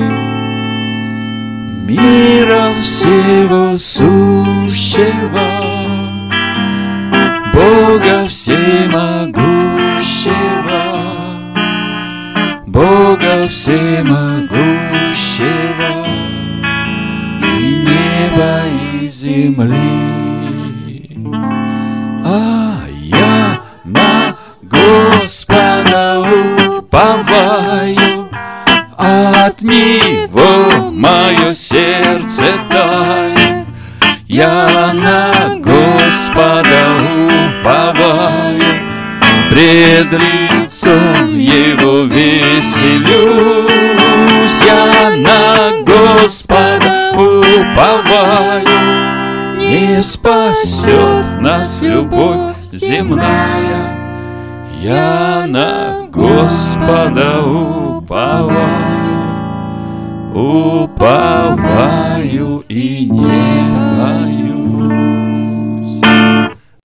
Speaker 3: мира всего сущего, Бога всемогущего, Бога всемогущего, и неба, и земли. А я на Господа уповаю, от Него мое сердце тает. Я на Господа уповаю, пред лицом Его веселюсь. Я на Господа уповаю, не спасет нас любовь земная. Я на Господа уповаю и не боюсь.